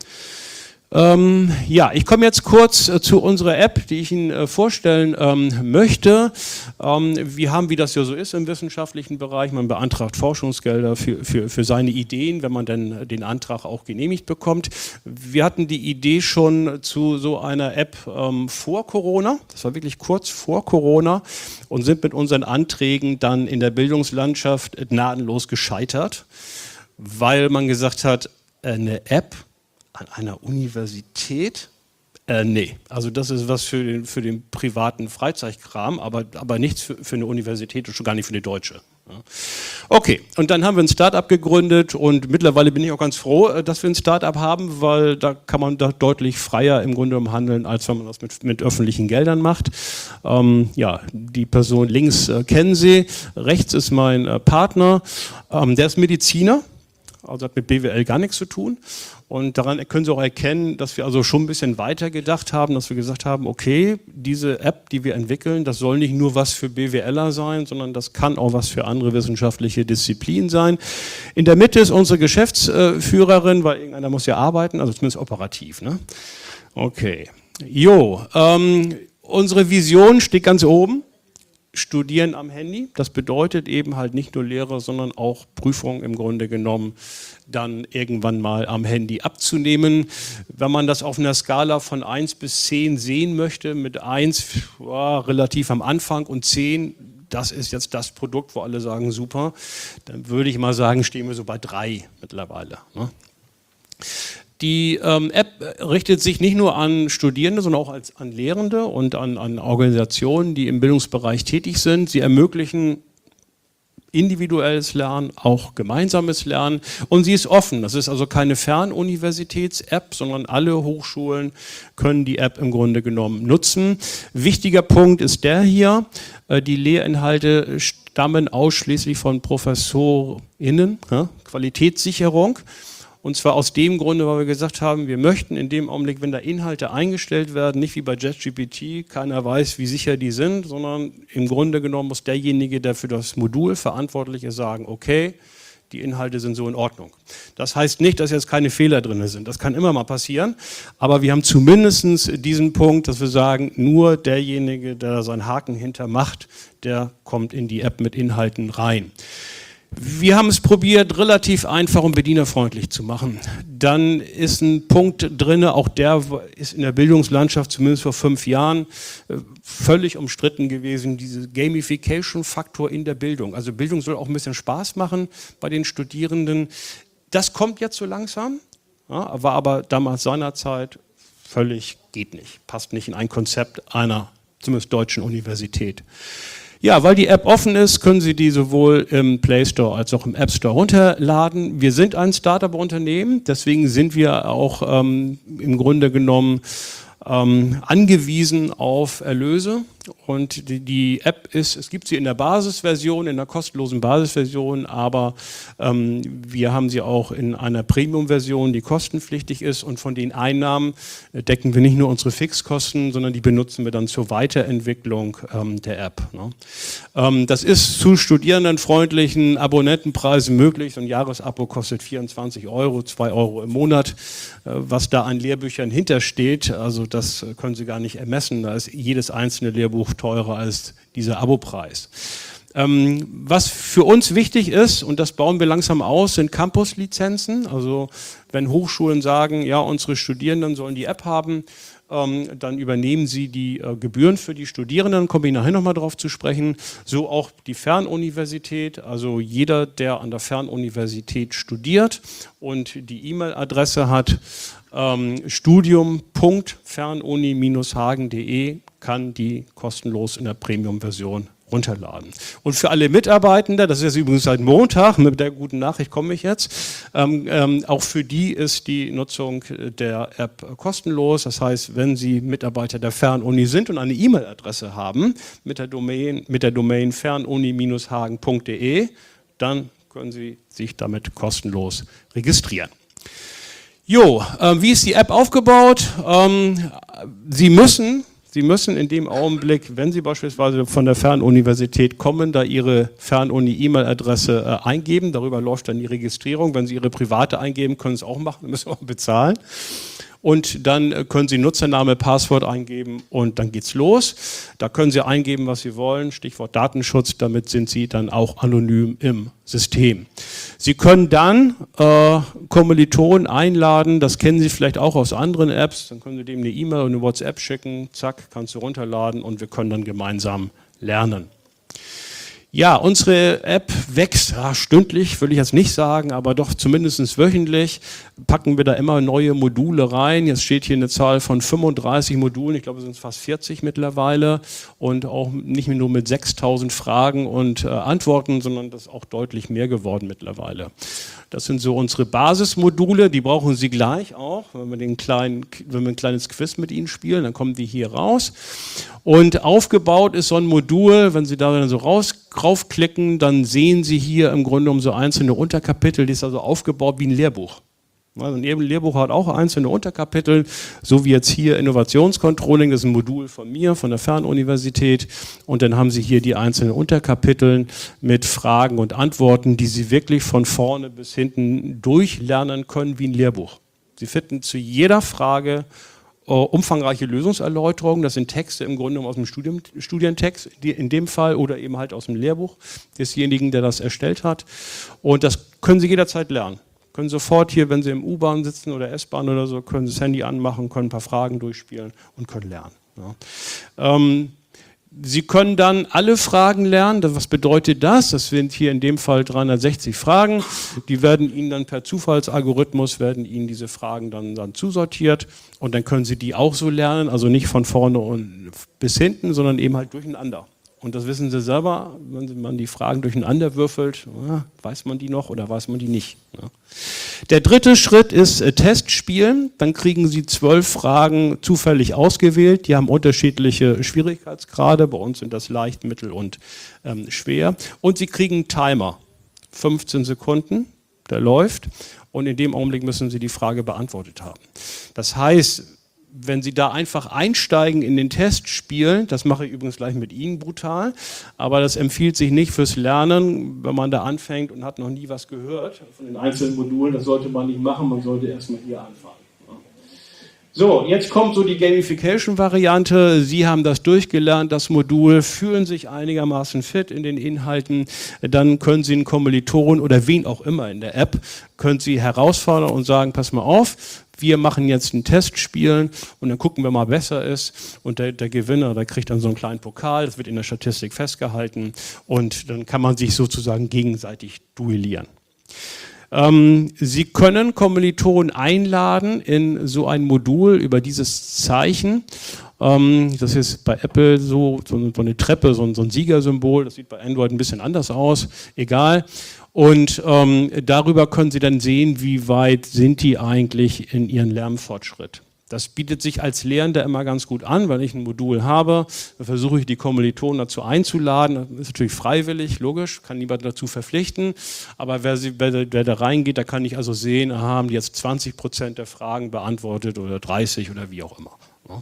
Ähm, ja, ich komme jetzt kurz äh, zu unserer App, die ich Ihnen äh, vorstellen ähm, möchte. Ähm, wir haben, wie das ja so ist im wissenschaftlichen Bereich, man beantragt Forschungsgelder für, für, für seine Ideen, wenn man dann den Antrag auch genehmigt bekommt. Wir hatten die Idee schon zu so einer App ähm, vor Corona, das war wirklich kurz vor Corona, und sind mit unseren Anträgen dann in der Bildungslandschaft gnadenlos gescheitert, weil man gesagt hat, eine App an einer Universität? Äh, nee, also das ist was für den, für den privaten Freizeitkram, aber, aber nichts für, für eine Universität und schon gar nicht für eine deutsche. Ja. Okay, und dann haben wir ein Start-up gegründet und mittlerweile bin ich auch ganz froh, dass wir ein Start-up haben, weil da kann man da deutlich freier im Grunde genommen handeln, als wenn man das mit, mit öffentlichen Geldern macht. Ähm, ja, die Person links äh, kennen Sie, rechts ist mein äh, Partner, ähm, der ist Mediziner, also hat mit B W L gar nichts zu tun. Und daran können Sie auch erkennen, dass wir also schon ein bisschen weiter gedacht haben, dass wir gesagt haben, okay, diese App, die wir entwickeln, das soll nicht nur was für BWLer sein, sondern das kann auch was für andere wissenschaftliche Disziplinen sein. In der Mitte ist unsere Geschäftsführerin, weil irgendeiner muss ja arbeiten, also zumindest operativ. Ne? Okay, jo, ähm, unsere Vision steht ganz oben. Studieren am Handy, das bedeutet eben halt nicht nur Lehre, sondern auch Prüfungen im Grunde genommen dann irgendwann mal am Handy abzunehmen. Wenn man das auf einer Skala von eins bis zehn sehen möchte, mit eins ja, relativ am Anfang und zehn, das ist jetzt das Produkt, wo alle sagen super, dann würde ich mal sagen, stehen wir so bei drei mittlerweile. Ne? Die ähm, App richtet sich nicht nur an Studierende, sondern auch als, an Lehrende und an, an Organisationen, die im Bildungsbereich tätig sind. Sie ermöglichen individuelles Lernen, auch gemeinsames Lernen, und sie ist offen. Das ist also keine Fernuniversitäts-App, sondern alle Hochschulen können die App im Grunde genommen nutzen. Wichtiger Punkt ist der hier, die Lehrinhalte stammen ausschließlich von ProfessorInnen, ja, Qualitätssicherung. Und zwar aus dem Grunde, weil wir gesagt haben, wir möchten in dem Augenblick, wenn da Inhalte eingestellt werden, nicht wie bei JetGPT, keiner weiß, wie sicher die sind, sondern im Grunde genommen muss derjenige, der für das Modul verantwortlich ist, sagen, okay, die Inhalte sind so in Ordnung. Das heißt nicht, dass jetzt keine Fehler drin sind. Das kann immer mal passieren. Aber wir haben zumindest diesen Punkt, dass wir sagen, nur derjenige, der seinen Haken hinter macht, der kommt in die App mit Inhalten rein. Wir haben es probiert, relativ einfach und bedienerfreundlich zu machen. Dann ist ein Punkt drin, auch der ist in der Bildungslandschaft zumindest vor fünf Jahren völlig umstritten gewesen, dieser Gamification-Faktor in der Bildung. Also Bildung soll auch ein bisschen Spaß machen bei den Studierenden. Das kommt jetzt so langsam, ja, war aber damals seinerzeit völlig, geht nicht, passt nicht in ein Konzept einer, zumindest deutschen Universität. Ja, weil die App offen ist, können Sie die sowohl im Play Store als auch im App Store runterladen. Wir sind ein Startup-Unternehmen, deswegen sind wir auch ähm, im Grunde genommen ähm, angewiesen auf Erlöse. Und die, die App ist, es gibt sie in der Basisversion, in der kostenlosen Basisversion, aber ähm, wir haben sie auch in einer Premium-Version, die kostenpflichtig ist, und von den Einnahmen decken wir nicht nur unsere Fixkosten, sondern die benutzen wir dann zur Weiterentwicklung ähm, der App. Ne? Ähm, das ist zu studierendenfreundlichen Abonnentenpreisen möglich. So ein Jahresabo kostet vierundzwanzig Euro, zwei Euro im Monat. Äh, was da an Lehrbüchern hintersteht, also das können Sie gar nicht ermessen. Da ist jedes einzelne Lehrbuch teurer als dieser Abopreis. Ähm, was für uns wichtig ist, und das bauen wir langsam aus, sind Campus-Lizenzen. Also wenn Hochschulen sagen, ja, unsere Studierenden sollen die App haben, ähm, dann übernehmen sie die äh, Gebühren für die Studierenden, komme ich nachher nochmal drauf zu sprechen. So auch die Fernuniversität, also jeder, der an der Fernuniversität studiert und die E-Mail-Adresse hat, ähm, studium punkt fernuni Bindestrich hagen punkt de, kann die kostenlos in der Premium-Version runterladen. Und für alle Mitarbeitende, das ist jetzt übrigens seit Montag, mit der guten Nachricht komme ich jetzt, ähm, ähm, auch für die ist die Nutzung der App kostenlos. Das heißt, wenn Sie Mitarbeiter der Fernuni sind und eine E-Mail-Adresse haben mit der Domain, mit der Domain fernuni Bindestrich hagen punkt de, dann können Sie sich damit kostenlos registrieren. Jo, äh, wie ist die App aufgebaut? Ähm, Sie müssen Sie müssen in dem Augenblick, wenn Sie beispielsweise von der Fernuniversität kommen, da Ihre Fernuni-E-Mail-Adresse äh, eingeben. Darüber läuft dann die Registrierung. Wenn Sie Ihre private eingeben, können Sie es auch machen, dann müssen Sie auch bezahlen. Und dann können Sie Nutzername, Passwort eingeben und dann geht's los. Da können Sie eingeben, was Sie wollen, Stichwort Datenschutz, damit sind Sie dann auch anonym im System. Sie können dann äh, Kommilitonen einladen, das kennen Sie vielleicht auch aus anderen Apps, dann können Sie dem eine E-Mail oder eine WhatsApp schicken, zack, kannst du runterladen und wir können dann gemeinsam lernen. Ja, unsere App wächst ja, stündlich, will ich jetzt nicht sagen, aber doch zumindest wöchentlich packen wir da immer neue Module rein. Jetzt steht hier eine Zahl von fünfunddreißig Modulen, ich glaube es sind fast vierzig mittlerweile und auch nicht nur mit sechstausend Fragen und äh, Antworten, sondern das ist auch deutlich mehr geworden mittlerweile. Das sind so unsere Basismodule, die brauchen Sie gleich auch, wenn wir, den kleinen, wenn wir ein kleines Quiz mit Ihnen spielen, dann kommen die hier raus. Und aufgebaut ist so ein Modul, wenn Sie da dann so raus, raufklicken, dann sehen Sie hier im Grunde um so einzelne Unterkapitel, die ist also aufgebaut wie ein Lehrbuch. Also ein Lehrbuch hat auch einzelne Unterkapitel, so wie jetzt hier Innovationscontrolling, das ist ein Modul von mir, von der Fernuniversität. Und dann haben Sie hier die einzelnen Unterkapitel mit Fragen und Antworten, die Sie wirklich von vorne bis hinten durchlernen können wie ein Lehrbuch. Sie finden zu jeder Frage Uh, umfangreiche Lösungserläuterungen, das sind Texte im Grunde aus dem Studium, Studientext, die in dem Fall oder eben halt aus dem Lehrbuch desjenigen, der das erstellt hat. Und das können Sie jederzeit lernen. Können sofort hier, wenn Sie im U-Bahn sitzen oder S-Bahn oder so, können Sie das Handy anmachen, können ein paar Fragen durchspielen und können lernen. Ja. Ähm, Sie können dann alle Fragen lernen. Was bedeutet das? Das sind hier in dem Fall dreihundertsechzig Fragen. Die werden Ihnen dann per Zufallsalgorithmus, werden Ihnen diese Fragen dann, dann zusortiert. Und dann können Sie die auch so lernen, also nicht von vorne und bis hinten, sondern eben halt durcheinander. Und das wissen Sie selber, wenn man die Fragen durcheinander würfelt, weiß man die noch oder weiß man die nicht. Der dritte Schritt ist äh, Testspielen. Dann kriegen Sie zwölf Fragen zufällig ausgewählt. Die haben unterschiedliche Schwierigkeitsgrade. Bei uns sind das leicht, mittel und ähm, schwer. Und Sie kriegen einen Timer, fünfzehn Sekunden, der läuft. und in dem Augenblick müssen Sie die Frage beantwortet haben. Das heißt, wenn Sie da einfach einsteigen in den Test spielen, das mache ich übrigens gleich mit Ihnen brutal, aber das empfiehlt sich nicht fürs Lernen, wenn man da anfängt und hat noch nie was gehört von den einzelnen Modulen, das sollte man nicht machen, man sollte erstmal hier anfangen. So, jetzt kommt so die Gamification-Variante. Sie haben das durchgelernt, das Modul, fühlen sich einigermaßen fit in den Inhalten. Dann können Sie einen Kommilitonen oder wen auch immer in der App, können Sie herausfordern und sagen, pass mal auf, wir machen jetzt einen Test spielen und dann gucken wir mal, wer besser ist. Und der, der Gewinner, der kriegt dann so einen kleinen Pokal, das wird in der Statistik festgehalten und dann kann man sich sozusagen gegenseitig duellieren. Ähm, Sie können Kommilitonen einladen in so ein Modul über dieses Zeichen. Ähm, das ist bei Apple so, so, so eine Treppe, so ein, so ein Siegersymbol. Das sieht bei Android ein bisschen anders aus. Egal. Und ähm, darüber können Sie dann sehen, wie weit sind die eigentlich in ihren Lernfortschritt. Das bietet sich als Lehrender immer ganz gut an, weil ich ein Modul habe. Dann versuche ich, die Kommilitonen dazu einzuladen. Das ist natürlich freiwillig, logisch, kann niemand dazu verpflichten. Aber wer, sie, wer, wer da reingeht, da kann ich also sehen, aha, haben die jetzt zwanzig Prozent der Fragen beantwortet oder dreißig oder wie auch immer. Ja.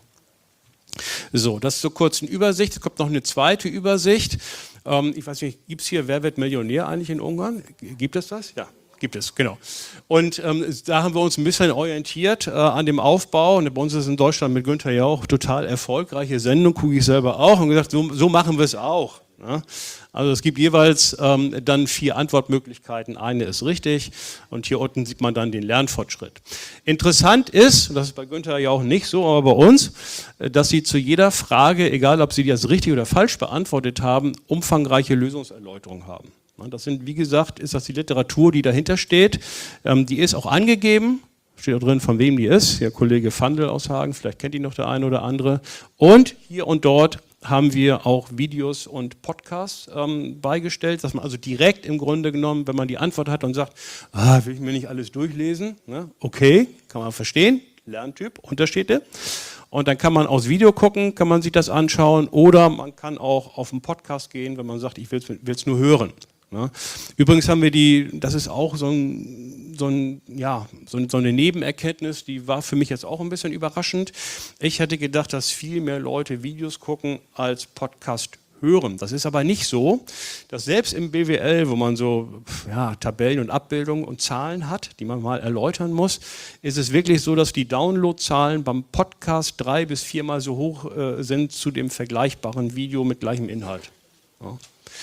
So, das ist so kurz eine Übersicht. Es kommt noch eine zweite Übersicht. Ähm, ich weiß nicht, gibt es hier Wer wird Millionär eigentlich in Ungarn? Gibt es das? Ja. Gibt es, genau. Und ähm, da haben wir uns ein bisschen orientiert äh, an dem Aufbau. Und bei uns ist es in Deutschland mit Günther ja auch total erfolgreiche Sendung, gucke ich selber auch und gesagt, so, so machen wir es auch. Ne? Also es gibt jeweils ähm, dann vier Antwortmöglichkeiten. Eine ist richtig und hier unten sieht man dann den Lernfortschritt. Interessant ist, das ist bei Günther ja auch nicht so, aber bei uns, dass Sie zu jeder Frage, egal ob Sie die jetzt richtig oder falsch beantwortet haben, umfangreiche Lösungserläuterungen haben. Das sind, wie gesagt, ist das die Literatur, die dahinter steht. Ähm, die ist auch angegeben, steht da drin, von wem die ist. Der Kollege Vandel aus Hagen, vielleicht kennt ihn noch der eine oder andere. Und hier und dort haben wir auch Videos und Podcasts ähm, beigestellt, dass man also direkt im Grunde genommen, wenn man die Antwort hat und sagt, ah, will ich mir nicht alles durchlesen, ne? Okay, kann man verstehen, Lerntyp, Unterschiede. Und dann kann man aus Video gucken, kann man sich das anschauen oder man kann auch auf einen Podcast gehen, wenn man sagt, ich will es nur hören. Ja. Übrigens haben wir die, das ist auch so, ein, so, ein, ja, so, so eine Nebenerkenntnis, die war für mich jetzt auch ein bisschen überraschend. Ich hätte gedacht, dass viel mehr Leute Videos gucken als Podcast hören. Das ist aber nicht so, dass selbst im B W L, wo man so ja, Tabellen und Abbildungen und Zahlen hat, die man mal erläutern muss, ist es wirklich so, dass die Downloadzahlen beim Podcast drei bis viermal so hoch äh, sind zu dem vergleichbaren Video mit gleichem Inhalt. Ja.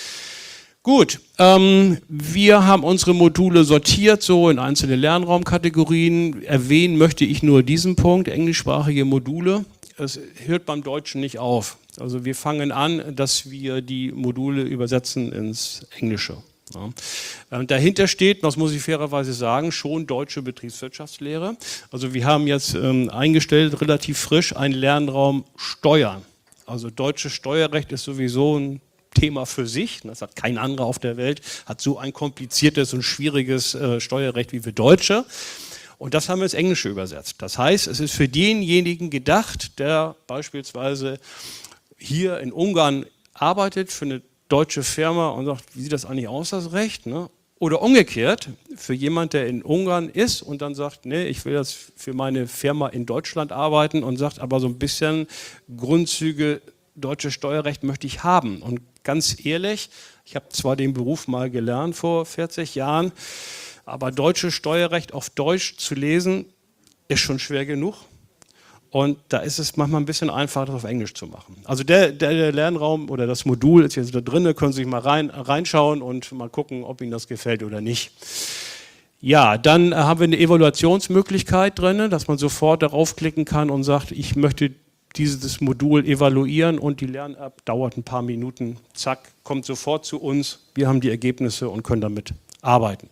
Gut, ähm, wir haben unsere Module sortiert, so in einzelne Lernraumkategorien. Erwähnen möchte ich nur diesen Punkt, englischsprachige Module. Es hört beim Deutschen nicht auf. Also wir fangen an, dass wir die Module übersetzen ins Englische. Ja. Ähm, dahinter steht, das muss ich fairerweise sagen, schon deutsche Betriebswirtschaftslehre. Also wir haben jetzt ähm, eingestellt, relativ frisch, einen Lernraum Steuern. Also deutsches Steuerrecht ist sowieso ein Thema für sich, das hat kein anderer auf der Welt, hat so ein kompliziertes und schwieriges äh, Steuerrecht wie wir Deutsche. Und das haben wir ins Englische übersetzt. Das heißt, es ist für denjenigen gedacht, der beispielsweise hier in Ungarn arbeitet für eine deutsche Firma und sagt, wie sieht das eigentlich aus, das Recht? Ne? Oder umgekehrt, für jemand, der in Ungarn ist und dann sagt, nee, ich will jetzt für meine Firma in Deutschland arbeiten und sagt, aber so ein bisschen Grundzüge deutsches Steuerrecht möchte ich haben. Und ganz ehrlich, ich habe zwar den Beruf mal gelernt vor vierzig Jahren, aber deutsches Steuerrecht auf Deutsch zu lesen, ist schon schwer genug. Und da ist es manchmal ein bisschen einfacher, das auf Englisch zu machen. Also der, der, der Lernraum oder das Modul ist jetzt da drin, können Sie sich mal rein, reinschauen und mal gucken, ob Ihnen das gefällt oder nicht. Ja, dann haben wir eine Evaluationsmöglichkeit drin, dass man sofort darauf klicken kann und sagt, ich möchte dieses Modul evaluieren und die Lern-App dauert ein paar Minuten, zack, kommt sofort zu uns, wir haben die Ergebnisse und können damit arbeiten.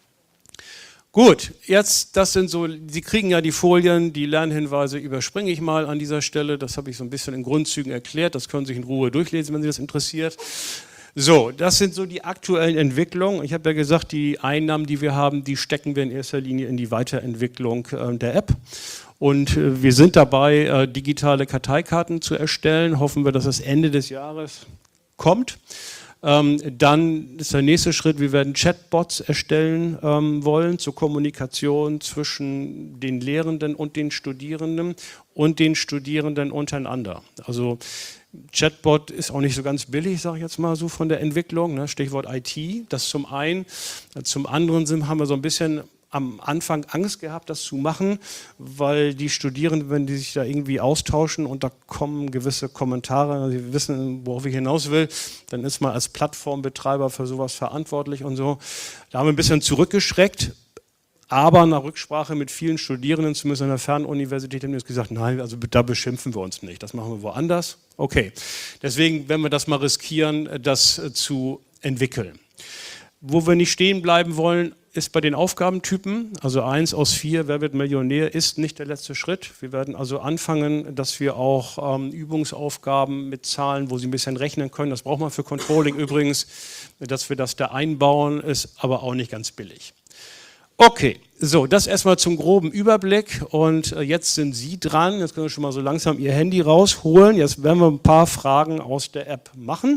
Gut, jetzt, das sind so, Sie kriegen ja die Folien, die Lernhinweise überspringe ich mal an dieser Stelle, das habe ich so ein bisschen in Grundzügen erklärt, das können Sie sich in Ruhe durchlesen, wenn Sie das interessiert. So, das sind so die aktuellen Entwicklungen. Ich habe ja gesagt, die Einnahmen, die wir haben, die stecken wir in erster Linie in die Weiterentwicklung äh, der App. Und äh, wir sind dabei, äh, digitale Karteikarten zu erstellen. Hoffen wir, dass das Ende des Jahres kommt. Ähm, dann ist der nächste Schritt, wir werden Chatbots erstellen ähm, wollen zur Kommunikation zwischen den Lehrenden und den Studierenden und den Studierenden untereinander. Also Chatbot ist auch nicht so ganz billig, sage ich jetzt mal so von der Entwicklung, ne? Stichwort I T, das zum einen. Zum anderen sind, haben wir so ein bisschen am Anfang Angst gehabt, das zu machen, weil die Studierenden, wenn die sich da irgendwie austauschen und da kommen gewisse Kommentare, sie wissen, worauf ich hinaus will, dann ist man als Plattformbetreiber für sowas verantwortlich und so. Da haben wir ein bisschen zurückgeschreckt. Aber nach Rücksprache mit vielen Studierenden, zumindest an der Fernuniversität, haben wir gesagt, nein, also da beschimpfen wir uns nicht, das machen wir woanders. Okay, deswegen werden wir das mal riskieren, das zu entwickeln. Wo wir nicht stehen bleiben wollen, ist bei den Aufgabentypen, also eins aus vier, wer wird Millionär, ist nicht der letzte Schritt. Wir werden also anfangen, dass wir auch ähm, Übungsaufgaben mit Zahlen, wo Sie ein bisschen rechnen können, das braucht man für Controlling übrigens, dass wir das da einbauen, ist aber auch nicht ganz billig. Okay, so, das erstmal zum groben Überblick und jetzt sind Sie dran, jetzt können wir schon mal so langsam Ihr Handy rausholen, jetzt werden wir ein paar Fragen aus der App machen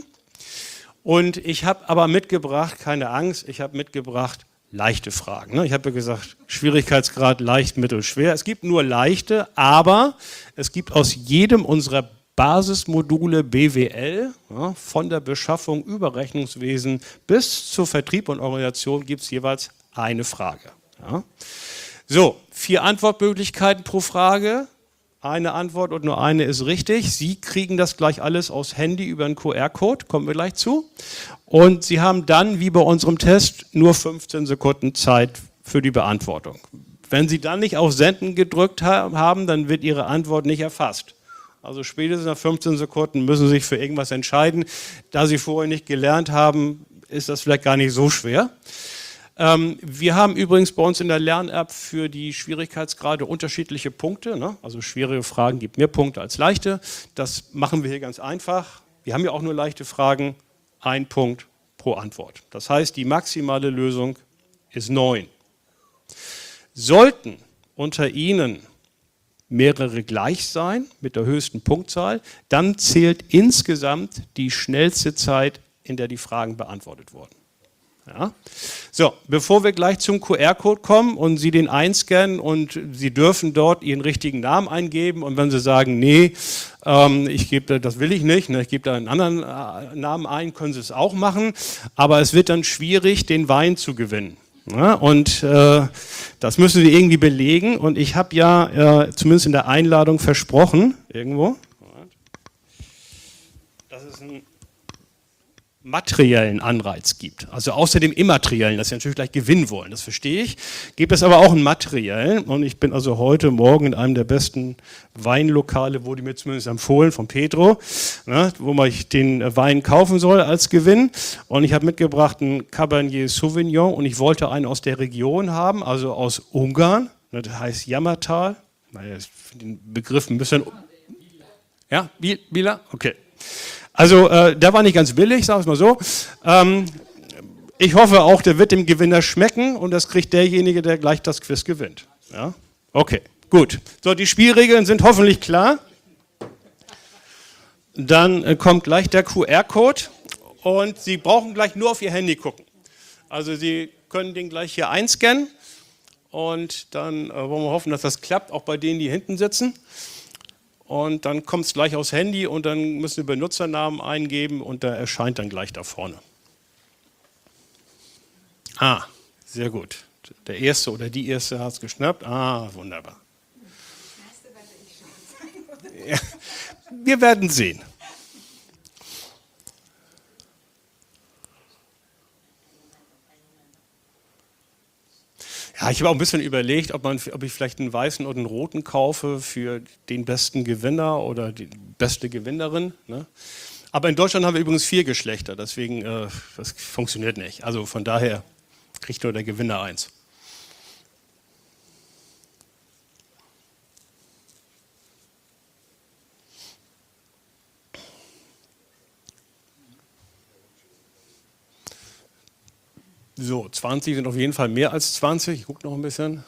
und ich habe aber mitgebracht, keine Angst, ich habe mitgebracht leichte Fragen. Ich habe ja gesagt, Schwierigkeitsgrad leicht, mittel, schwer, es gibt nur leichte, aber es gibt aus jedem unserer Basismodule B W L, ja, von der Beschaffung über Rechnungswesen bis zu Vertrieb und Organisation gibt es jeweils eine Frage. Ja. So, vier Antwortmöglichkeiten pro Frage, eine Antwort und nur eine ist richtig. Sie kriegen das gleich alles aus Handy über einen Q R-Code, kommen wir gleich zu. Und Sie haben dann, wie bei unserem Test, nur fünfzehn Sekunden Zeit für die Beantwortung. Wenn Sie dann nicht auf Senden gedrückt haben, dann wird Ihre Antwort nicht erfasst. Also spätestens nach fünfzehn Sekunden müssen Sie sich für irgendwas entscheiden. Da Sie vorher nicht gelernt haben, ist das vielleicht gar nicht so schwer. Ähm, wir haben übrigens bei uns in der Lern-App für die Schwierigkeitsgrade unterschiedliche Punkte. Ne? Also schwierige Fragen gibt mehr Punkte als leichte. Das machen wir hier ganz einfach. Wir haben ja auch nur leichte Fragen. Ein Punkt pro Antwort. Das heißt, die maximale Lösung ist neun. Sollten unter Ihnen mehrere gleich sein mit der höchsten Punktzahl, dann zählt insgesamt die schnellste Zeit, in der die Fragen beantwortet wurden. Ja. So, bevor wir gleich zum Q R-Code kommen und Sie den einscannen und Sie dürfen dort Ihren richtigen Namen eingeben und wenn Sie sagen, nee, ähm, ich gebe, das will ich nicht, ne, ich gebe da einen anderen äh, Namen ein, können Sie es auch machen, aber es wird dann schwierig, den Wein zu gewinnen. Ja, und äh, das müssen wir irgendwie belegen und ich habe ja äh, zumindest in der Einladung versprochen, irgendwo, dass es ein materiellen Anreiz gibt. Also außer dem immateriellen, dass Sie natürlich gleich gewinnen wollen, das verstehe ich, gibt es aber auch einen materiellen und ich bin also heute Morgen in einem der besten Weinlokale, wurde mir zumindest empfohlen von Pedro, ne, wo man den Wein kaufen soll als Gewinn und ich habe mitgebracht einen Cabernet Sauvignon und ich wollte einen aus der Region haben, also aus Ungarn, ne, das heißt Jammertal, naja, ich finde den Begriff ein bisschen, ja, Bila? Okay. Also äh, der war nicht ganz billig, sagen wir es mal so. Ähm, ich hoffe auch, der wird dem Gewinner schmecken und das kriegt derjenige, der gleich das Quiz gewinnt. Ja? Okay, gut. So, die Spielregeln sind hoffentlich klar. Dann äh, kommt gleich der Q R-Code und Sie brauchen gleich nur auf Ihr Handy gucken. Also Sie können den gleich hier einscannen und dann äh, wollen wir hoffen, dass das klappt, auch bei denen, die hinten sitzen. Und dann kommt es gleich aufs Handy und dann müssen Sie Benutzernamen eingeben und der erscheint dann gleich da vorne. Ah, sehr gut. Der Erste oder die Erste hat es geschnappt. Ah, wunderbar. Ja, wir werden sehen. Ja, ich habe auch ein bisschen überlegt, ob, man, ob ich vielleicht einen weißen oder einen roten kaufe für den besten Gewinner oder die beste Gewinnerin. Ne? Aber in Deutschland haben wir übrigens vier Geschlechter, deswegen äh, das funktioniert nicht. Also von daher kriegt nur der Gewinner eins. So, zwanzig sind auf jeden Fall mehr als zwanzig. Ich gucke noch ein bisschen.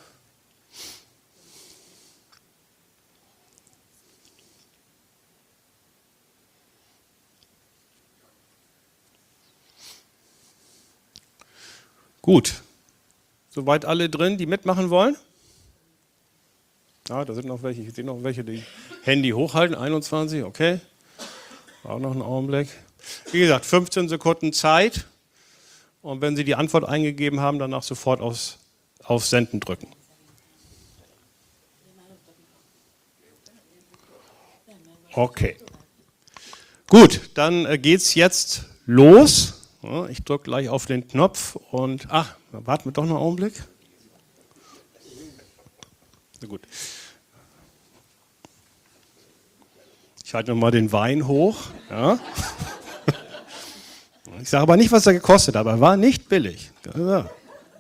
Gut. Soweit alle drin, die mitmachen wollen? Ja, da sind noch welche. Ich sehe noch welche, die Handy hochhalten. einundzwanzig, okay. Auch noch einen Augenblick. Wie gesagt, fünfzehn Sekunden Zeit. Und wenn Sie die Antwort eingegeben haben, danach sofort aufs, auf Senden drücken. Okay. Gut, dann äh, geht es jetzt los. Ja, ich drücke gleich auf den Knopf und, ach, warten wir doch noch einen Augenblick. Na gut. Ich halte nochmal den Wein hoch. Ja. Ich sage aber nicht, was er gekostet hat, aber er war nicht billig. Ja.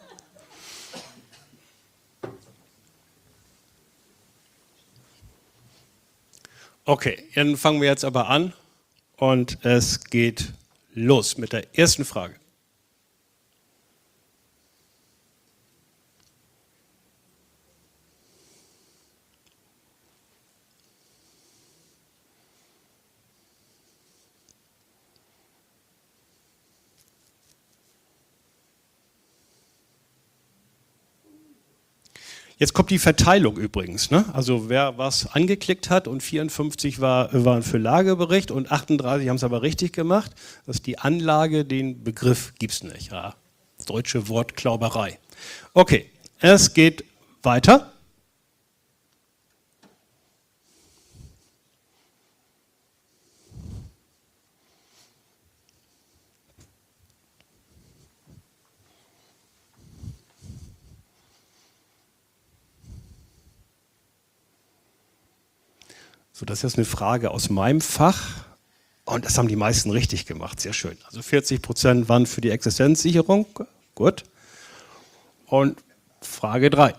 Okay, dann fangen wir jetzt aber an und es geht los mit der ersten Frage. Jetzt kommt die Verteilung übrigens, ne? Also wer was angeklickt hat und vierundfünfzig war, waren für Lagebericht und achtunddreißig haben es aber richtig gemacht. Das ist die Anlage, den Begriff gibt es nicht. Ja, deutsche Wortklauberei. Okay, es geht weiter. So, das ist jetzt eine Frage aus meinem Fach und das haben die meisten richtig gemacht, sehr schön. Also vierzig Prozent waren für die Existenzsicherung, gut. Und Frage drei.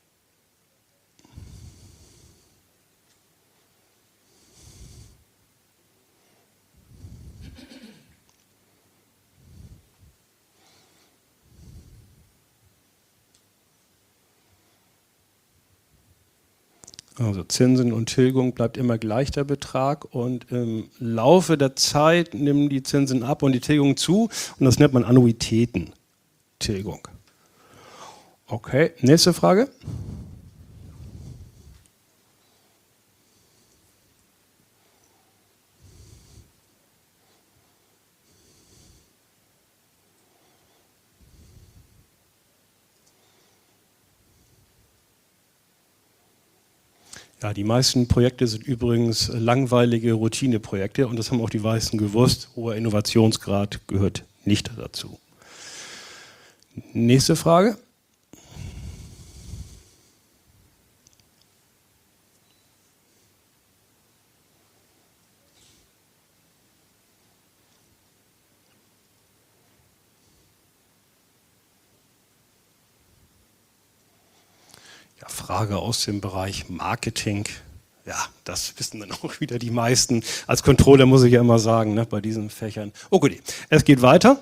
Also Zinsen und Tilgung bleibt immer gleich der Betrag und im Laufe der Zeit nehmen die Zinsen ab und die Tilgung zu und das nennt man Annuitätentilgung. Okay, nächste Frage. Ja, die meisten Projekte sind übrigens langweilige Routineprojekte und das haben auch die meisten gewusst. Hoher Innovationsgrad gehört nicht dazu. Nächste Frage. Ja, Frage aus dem Bereich Marketing. Ja, das wissen dann auch wieder die meisten. Als Controller muss ich ja immer sagen, ne, bei diesen Fächern. Oh gut, es geht weiter.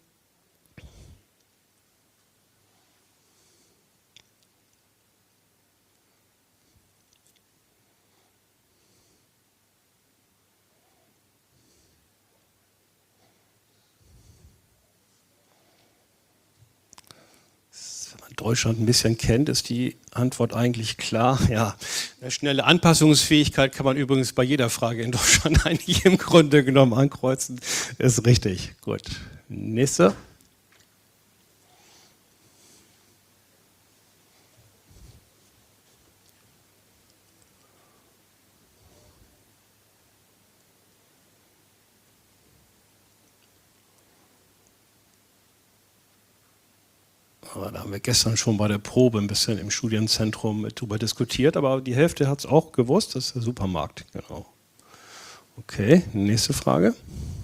Deutschland ein bisschen kennt, ist die Antwort eigentlich klar. Ja, eine schnelle Anpassungsfähigkeit kann man übrigens bei jeder Frage in Deutschland eigentlich im Grunde genommen ankreuzen. Ist richtig. Gut. Nächste. Aber da haben wir gestern schon bei der Probe ein bisschen im Studienzentrum darüber diskutiert, aber die Hälfte hat es auch gewusst, das ist der Supermarkt, genau. Okay, nächste Frage.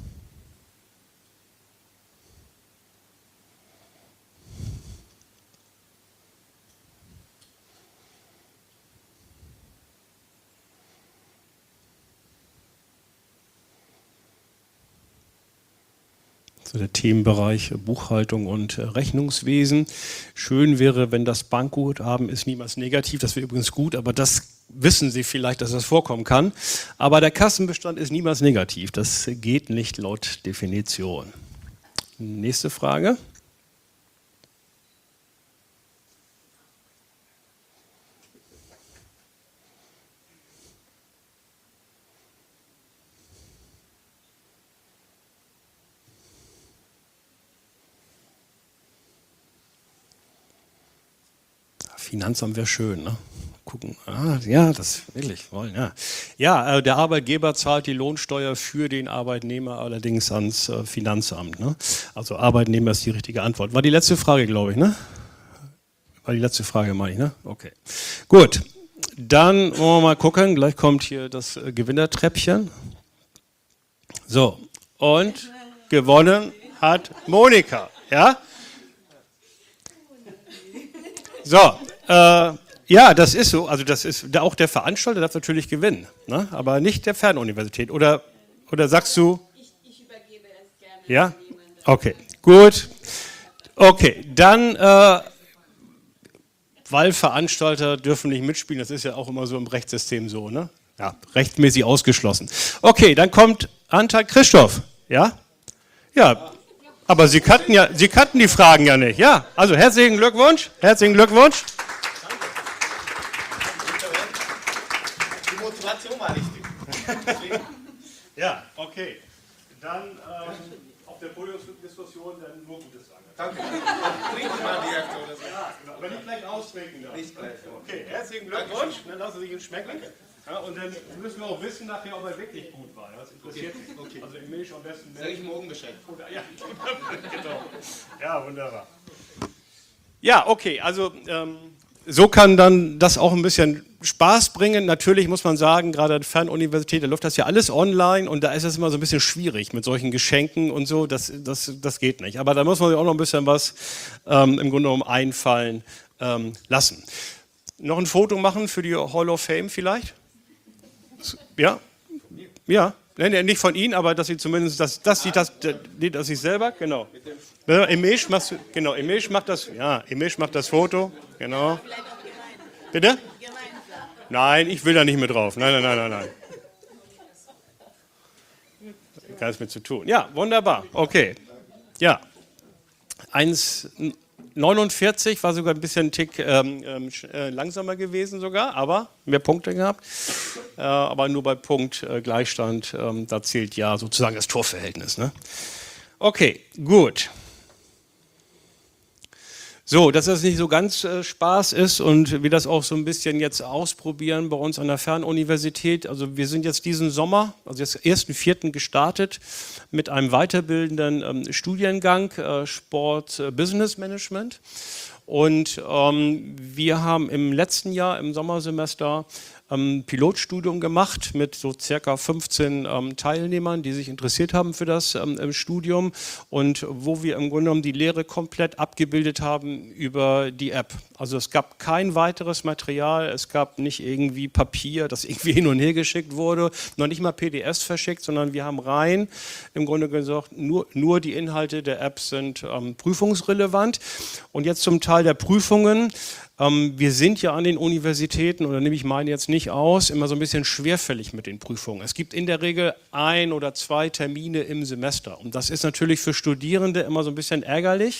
So der Themenbereich Buchhaltung und Rechnungswesen. Schön wäre, wenn das Bankguthaben ist niemals negativ, das wäre übrigens gut, aber das wissen Sie vielleicht, dass das vorkommen kann. Aber der Kassenbestand ist niemals negativ, das geht nicht laut Definition. Nächste Frage. Finanzamt wäre schön, ne? Gucken. Ah, ja, das wirklich wollen, ja. Ja, äh, der Arbeitgeber zahlt die Lohnsteuer für den Arbeitnehmer allerdings ans äh, Finanzamt. Ne? Also Arbeitnehmer ist die richtige Antwort. War die letzte Frage, glaube ich, ne? War die letzte Frage, meine ich, ne? Okay. Gut. Dann wollen wir mal gucken. Gleich kommt hier das äh, Gewinnertreppchen. So. Und gewonnen hat Monika. Ja? So. Äh, Ja, das ist so. Also das ist auch der Veranstalter darf natürlich gewinnen, ne? Aber nicht der Fernuniversität. Oder, oder sagst du? Ich, ich übergebe es gerne. Ja? Okay, gut. Okay, dann, äh, weil Veranstalter dürfen nicht mitspielen, das ist ja auch immer so im Rechtssystem so, ne? Ja, rechtmäßig ausgeschlossen. Okay, dann kommt Antal Christoph, ja? Ja, aber Sie kannten ja, Sie kannten die Fragen ja nicht, ja? Also herzlichen Glückwunsch, herzlichen Glückwunsch. Motivation war wichtig. Ja, okay. Dann ähm, auf der Podiumsdiskussion dann nur Gutes sagen. Danke. Trinken mal die Hälfte oder so. Ja, aber nicht gleich austrinken. Dann. Nicht gleich. Okay, herzlichen Glückwunsch. Dann lassen Sie sich ihn schmecken. Ja, und dann müssen wir auch wissen nachher, ob er wirklich gut war. Das interessiert Okay, mich. okay. Also im Milch am besten. Sag ich morgen Bescheid. Ja, genau. Ja, wunderbar. Ja, okay, also ähm, so kann dann das auch ein bisschen Spaß bringen. Natürlich muss man sagen, gerade an der Fernuniversität, da läuft das ja alles online und da ist es immer so ein bisschen schwierig mit solchen Geschenken und so, das, das, das geht nicht. Aber da muss man sich auch noch ein bisschen was ähm, im Grunde genommen einfallen ähm, lassen. Noch ein Foto machen für die Hall of Fame vielleicht? Ja? Ja? Nein, nee, nicht von Ihnen, aber dass Sie zumindest, das, das sieht das, dass Sie selber, genau. Emisch machst du, genau, Emisch macht das, ja, Emisch macht das Foto, genau. Bitte? Nein, ich will da nicht mit drauf. Nein, nein, nein, nein, nein. Gar nichts mit zu tun. Ja, wunderbar. Okay. Ja. eins neunundvierzig war sogar ein bisschen einen Tick ähm, äh, langsamer gewesen sogar, aber mehr Punkte gehabt. Äh, aber nur bei Punkt äh, Gleichstand, ähm, da zählt ja sozusagen das Torverhältnis. Ne? Okay, gut. So, dass das nicht so ganz äh, Spaß ist und wir das auch so ein bisschen jetzt ausprobieren bei uns an der Fernuniversität. Also wir sind jetzt diesen Sommer, also jetzt ersten Vierten gestartet mit einem weiterbildenden ähm, Studiengang äh, Sport äh, Business Management. Und ähm, wir haben im letzten Jahr, im Sommersemester, ein Pilotstudium gemacht mit so circa fünfzehn ähm, Teilnehmern, die sich interessiert haben für das ähm, Studium und wo wir im Grunde genommen die Lehre komplett abgebildet haben über die App. Also es gab kein weiteres Material, es gab nicht irgendwie Papier, das irgendwie hin und her geschickt wurde, noch nicht mal P D Fs verschickt, sondern wir haben rein im Grunde gesagt, nur, nur die Inhalte der App sind ähm, prüfungsrelevant. Und jetzt zum Teil der Prüfungen. Wir sind ja an den Universitäten, oder nehme ich meine jetzt nicht aus, immer so ein bisschen schwerfällig mit den Prüfungen. Es gibt in der Regel ein oder zwei Termine im Semester. Und das ist natürlich für Studierende immer so ein bisschen ärgerlich.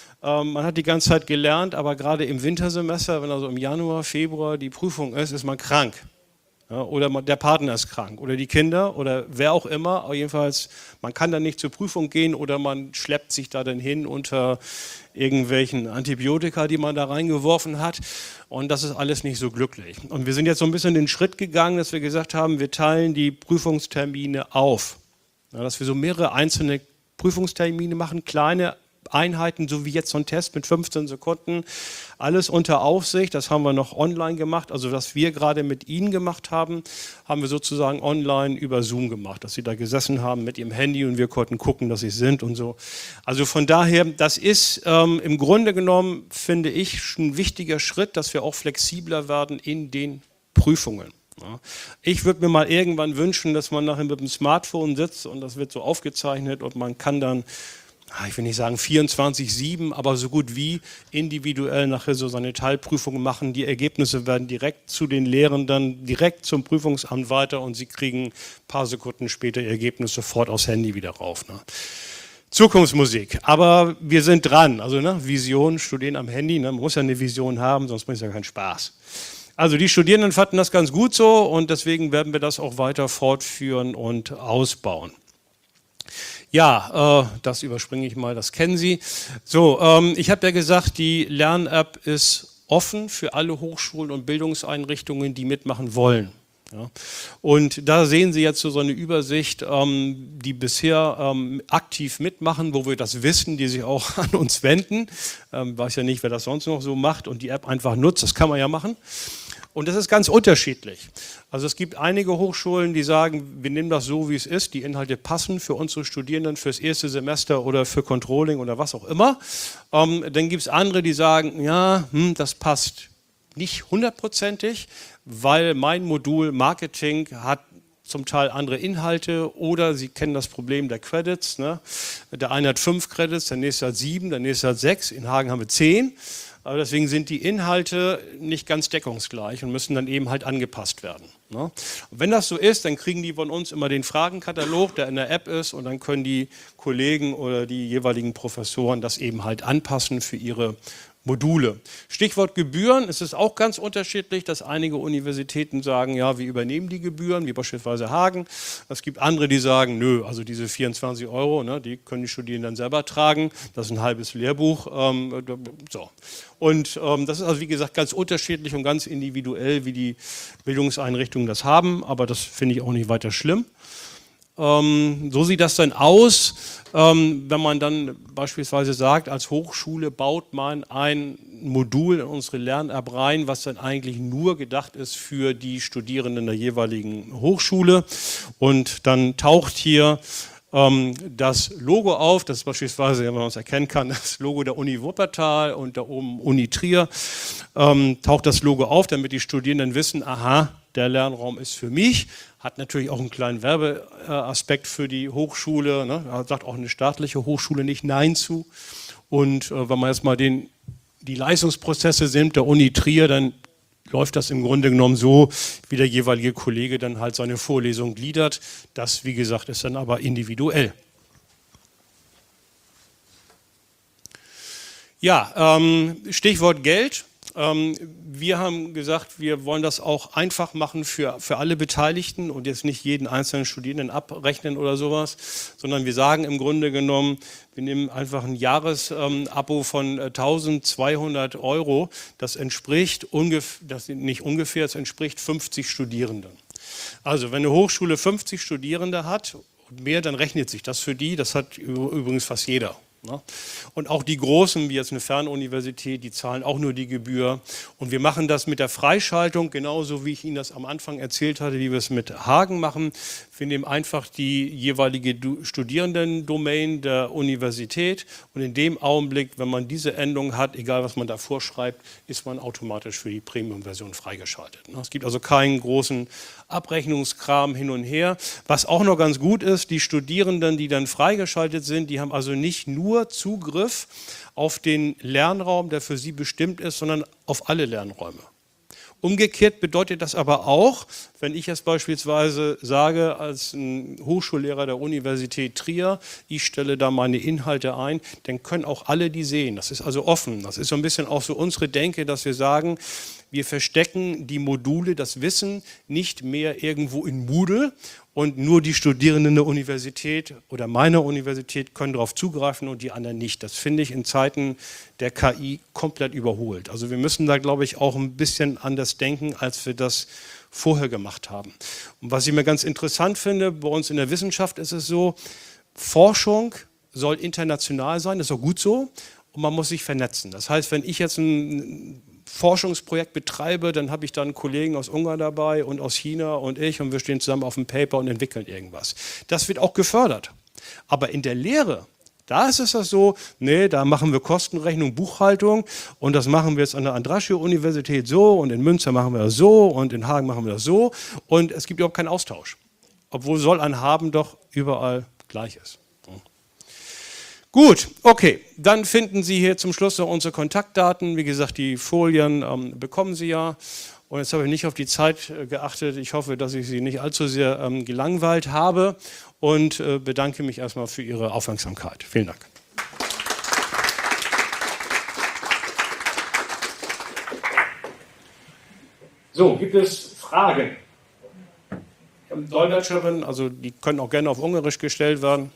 Man hat die ganze Zeit gelernt, aber gerade im Wintersemester, wenn also im Januar, Februar die Prüfung ist, ist man krank. Ja, oder der Partner ist krank oder die Kinder oder wer auch immer. Aber jedenfalls, man kann dann nicht zur Prüfung gehen oder man schleppt sich da dann hin unter irgendwelchen Antibiotika, die man da reingeworfen hat. Und das ist alles nicht so glücklich. Und wir sind jetzt so ein bisschen den Schritt gegangen, dass wir gesagt haben, wir teilen die Prüfungstermine auf. Ja, dass wir so mehrere einzelne Prüfungstermine machen, kleine Einheiten, so wie jetzt so ein Test mit fünfzehn Sekunden, alles unter Aufsicht, das haben wir noch online gemacht, also was wir gerade mit Ihnen gemacht haben, haben wir sozusagen online über Zoom gemacht, dass Sie da gesessen haben mit Ihrem Handy und wir konnten gucken, dass Sie sind und so. Also von daher, das ist ähm, im Grunde genommen, finde ich, ein wichtiger Schritt, dass wir auch flexibler werden in den Prüfungen. Ja. Ich würde mir mal irgendwann wünschen, dass man nachher mit dem Smartphone sitzt und das wird so aufgezeichnet und man kann dann, ich will nicht sagen vierundzwanzig sieben, aber so gut wie individuell nachher so seine Teilprüfungen machen. Die Ergebnisse werden direkt zu den Lehrenden, direkt zum Prüfungsamt weiter und sie kriegen ein paar Sekunden später ihr Ergebnis sofort aufs Handy wieder rauf. Ne? Zukunftsmusik, aber wir sind dran. Also ne, Vision, Studieren am Handy, ne? Man muss ja eine Vision haben, sonst macht es ja keinen Spaß. Also die Studierenden fanden das ganz gut so und deswegen werden wir das auch weiter fortführen und ausbauen. Ja, äh, das überspringe ich mal, das kennen Sie. So, ähm, ich habe ja gesagt, die Lern-App ist offen für alle Hochschulen und Bildungseinrichtungen, die mitmachen wollen. Ja. Und da sehen Sie jetzt so eine Übersicht, ähm, die bisher ähm, aktiv mitmachen, wo wir das wissen, die sich auch an uns wenden. Ähm, weiß ja nicht, wer das sonst noch so macht und die App einfach nutzt, das kann man ja machen. Und das ist ganz unterschiedlich. Also es gibt einige Hochschulen, die sagen, wir nehmen das so, wie es ist, die Inhalte passen für unsere Studierenden fürs erste Semester oder für Controlling oder was auch immer. Ähm, dann gibt es andere, die sagen, ja, hm, das passt nicht hundertprozentig, weil mein Modul Marketing hat zum Teil andere Inhalte oder Sie kennen das Problem der Credits. Ne? Der eine hat fünf Credits, der nächste hat sieben, der nächste hat sechs. In Hagen haben wir zehn. Aber deswegen sind die Inhalte nicht ganz deckungsgleich und müssen dann eben halt angepasst werden. Ne? Und wenn das so ist, dann kriegen die von uns immer den Fragenkatalog, der in der App ist, und dann können die Kollegen oder die jeweiligen Professoren das eben halt anpassen für ihre Module. Stichwort Gebühren, es ist auch ganz unterschiedlich, dass einige Universitäten sagen, ja, wir übernehmen die Gebühren, wie beispielsweise Hagen. Es gibt andere, die sagen, nö, also diese vierundzwanzig Euro, ne, die können die Studierenden dann selber tragen, das ist ein halbes Lehrbuch. Ähm, so. Und ähm, das ist also, wie gesagt, ganz unterschiedlich und ganz individuell, wie die Bildungseinrichtungen das haben, aber das finde ich auch nicht weiter schlimm. Ähm, so sieht das dann aus, ähm, wenn man dann beispielsweise sagt, als Hochschule baut man ein Modul in unsere Lern-App rein, was dann eigentlich nur gedacht ist für die Studierenden der jeweiligen Hochschule. Und dann taucht hier ähm, das Logo auf, das ist beispielsweise, wenn man es erkennen kann, das Logo der Uni Wuppertal und da oben Uni Trier, ähm, taucht das Logo auf, damit die Studierenden wissen, aha, der Lernraum ist für mich, hat natürlich auch einen kleinen Werbeaspekt für die Hochschule, ne? Da sagt auch eine staatliche Hochschule nicht Nein zu. Und äh, wenn man jetzt mal den, die Leistungsprozesse nimmt der Uni Trier, dann läuft das im Grunde genommen so, wie der jeweilige Kollege dann halt seine Vorlesung gliedert. Das, wie gesagt, ist dann aber individuell. Ja, ähm, Stichwort Geld. Ähm, wir haben gesagt, wir wollen das auch einfach machen für, für alle Beteiligten und jetzt nicht jeden einzelnen Studierenden abrechnen oder sowas, sondern wir sagen im Grunde genommen, wir nehmen einfach ein Jahresabo ähm, von eintausendzweihundert Euro. Das entspricht ungefähr, das nicht ungefähr, das entspricht fünfzig Studierenden. Also wenn eine Hochschule fünfzig Studierende hat und mehr, dann rechnet sich das für die. Das hat übrigens fast jeder. Und auch die Großen, wie jetzt eine Fernuniversität, die zahlen auch nur die Gebühr. Und wir machen das mit der Freischaltung, genauso wie ich Ihnen das am Anfang erzählt hatte, wie wir es mit Hagen machen. Wir nehmen einfach die jeweilige Studierendendomain der Universität und in dem Augenblick, wenn man diese Endung hat, egal was man da vorschreibt, ist man automatisch für die Premium-Version freigeschaltet. Es gibt also keinen großen Abrechnungskram hin und her. Was auch noch ganz gut ist, die Studierenden, die dann freigeschaltet sind, die haben also nicht nur Zugriff auf den Lernraum, der für sie bestimmt ist, sondern auf alle Lernräume. Umgekehrt bedeutet das aber auch, wenn ich jetzt beispielsweise sage, als ein Hochschullehrer der Universität Trier, ich stelle da meine Inhalte ein, dann können auch alle die sehen. Das ist also offen. Das ist so ein bisschen auch so unsere Denke, dass wir sagen, wir verstecken die Module, das Wissen nicht mehr irgendwo in Moodle und nur die Studierenden der Universität oder meiner Universität können darauf zugreifen und die anderen nicht. Das finde ich in Zeiten der K I komplett überholt. Also wir müssen da, glaube ich, auch ein bisschen anders denken, als wir das vorher gemacht haben. Und was ich mir ganz interessant finde, bei uns in der Wissenschaft ist es so, Forschung soll international sein, das ist auch gut so, und man muss sich vernetzen. Das heißt, wenn ich jetzt ein Forschungsprojekt betreibe, dann habe ich dann Kollegen aus Ungarn dabei und aus China und ich und wir stehen zusammen auf dem Paper und entwickeln irgendwas. Das wird auch gefördert. Aber in der Lehre, da ist es das so, nee, da machen wir Kostenrechnung, Buchhaltung und das machen wir jetzt an der Andrassy-Universität so und in Münster machen wir das so und in Hagen machen wir das so und es gibt überhaupt keinen Austausch. Obwohl soll ein Haben doch überall gleich ist. Gut, okay, dann finden Sie hier zum Schluss noch unsere Kontaktdaten. Wie gesagt, die Folien ähm, bekommen Sie ja. Und jetzt habe ich nicht auf die Zeit äh, geachtet. Ich hoffe, dass ich Sie nicht allzu sehr ähm, gelangweilt habe und äh, bedanke mich erstmal für Ihre Aufmerksamkeit. Vielen Dank. So, gibt es Fragen? Ich habe eine Dolmetscherin, also die können auch gerne auf Ungarisch gestellt werden.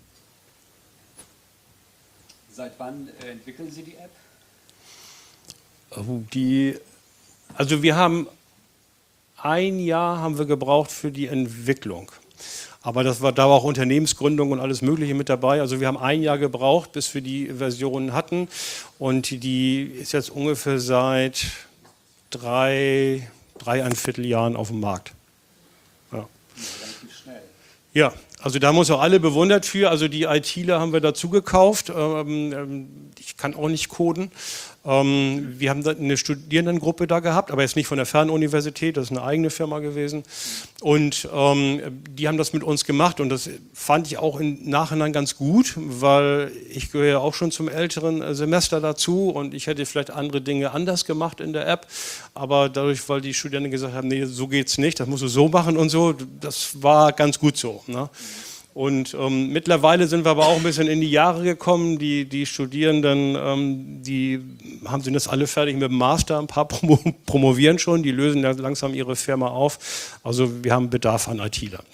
Seit wann äh, entwickeln Sie die App? Die, also wir haben ein Jahr haben wir gebraucht für die Entwicklung. Aber das war, da war auch Unternehmensgründung und alles Mögliche mit dabei. Also wir haben ein Jahr gebraucht, bis wir die Version hatten. Und die ist jetzt ungefähr seit drei, dreieinviertel Jahren auf dem Markt. Ja. Ja, also da haben wir uns auch alle bewundert für. Also die ITler haben wir dazu gekauft. Ähm, ich kann auch nicht coden. Ähm, wir haben da eine Studierendengruppe da gehabt, aber jetzt nicht von der Fernuniversität, das ist eine eigene Firma gewesen. Und ähm, die haben das mit uns gemacht und das fand ich auch im Nachhinein ganz gut, weil ich gehöre ja auch schon zum älteren Semester dazu und ich hätte vielleicht andere Dinge anders gemacht in der App, aber dadurch, weil die Studierenden gesagt haben, nee, so geht's nicht, das musst du so machen und so, das war ganz gut so, ne? Und ähm, mittlerweile sind wir aber auch ein bisschen in die Jahre gekommen. Die, die Studierenden, ähm, die haben sind jetzt alle fertig mit dem Master, ein paar promo promovieren schon, die lösen ja langsam ihre Firma auf. Also wir haben Bedarf an ITler.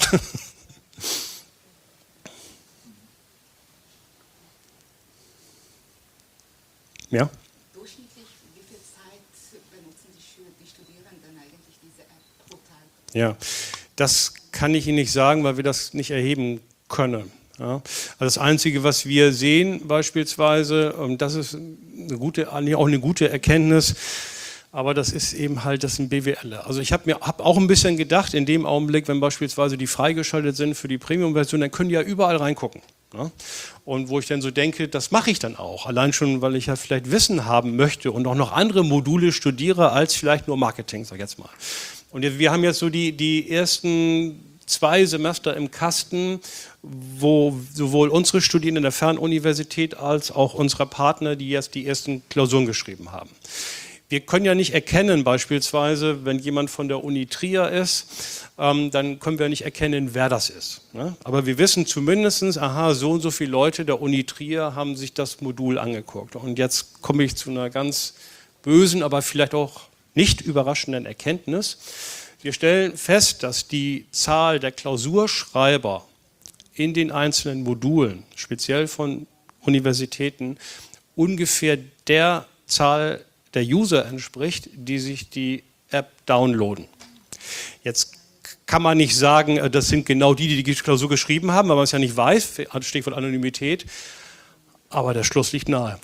Ja? Durchschnittlich, wie viel Zeit benutzen die, die Studierenden eigentlich diese App pro Tag? Ja, das kann ich Ihnen nicht sagen, weil wir das nicht erheben können. Ja, also das Einzige, was wir sehen beispielsweise, und das ist eine gute, auch eine gute Erkenntnis, aber das ist eben halt, das sind B W Ler. Also ich habe mir hab auch ein bisschen gedacht, in dem Augenblick, wenn beispielsweise die freigeschaltet sind für die Premium-Version, dann können die ja überall reingucken. Ja? Und wo ich dann so denke, das mache ich dann auch. Allein schon, weil ich ja vielleicht Wissen haben möchte und auch noch andere Module studiere, als vielleicht nur Marketing, sag ich jetzt mal. Und wir haben jetzt so die, die ersten zwei Semester im Kasten, wo sowohl unsere Studierenden der Fernuniversität als auch unsere Partner, die jetzt die ersten Klausuren geschrieben haben. Wir können ja nicht erkennen, beispielsweise, wenn jemand von der Uni Trier ist, ähm, dann können wir nicht erkennen, wer das ist. Ne? Aber wir wissen zumindest, aha, so und so viele Leute der Uni Trier haben sich das Modul angeguckt. Und jetzt komme ich zu einer ganz bösen, aber vielleicht auch nicht überraschenden Erkenntnis. Wir stellen fest, dass die Zahl der Klausurschreiber in den einzelnen Modulen, speziell von Universitäten, ungefähr der Zahl der User entspricht, die sich die App downloaden. Jetzt kann man nicht sagen, das sind genau die, die die Klausur geschrieben haben, weil man es ja nicht weiß, Stichwort Anonymität, aber der Schluss liegt nahe.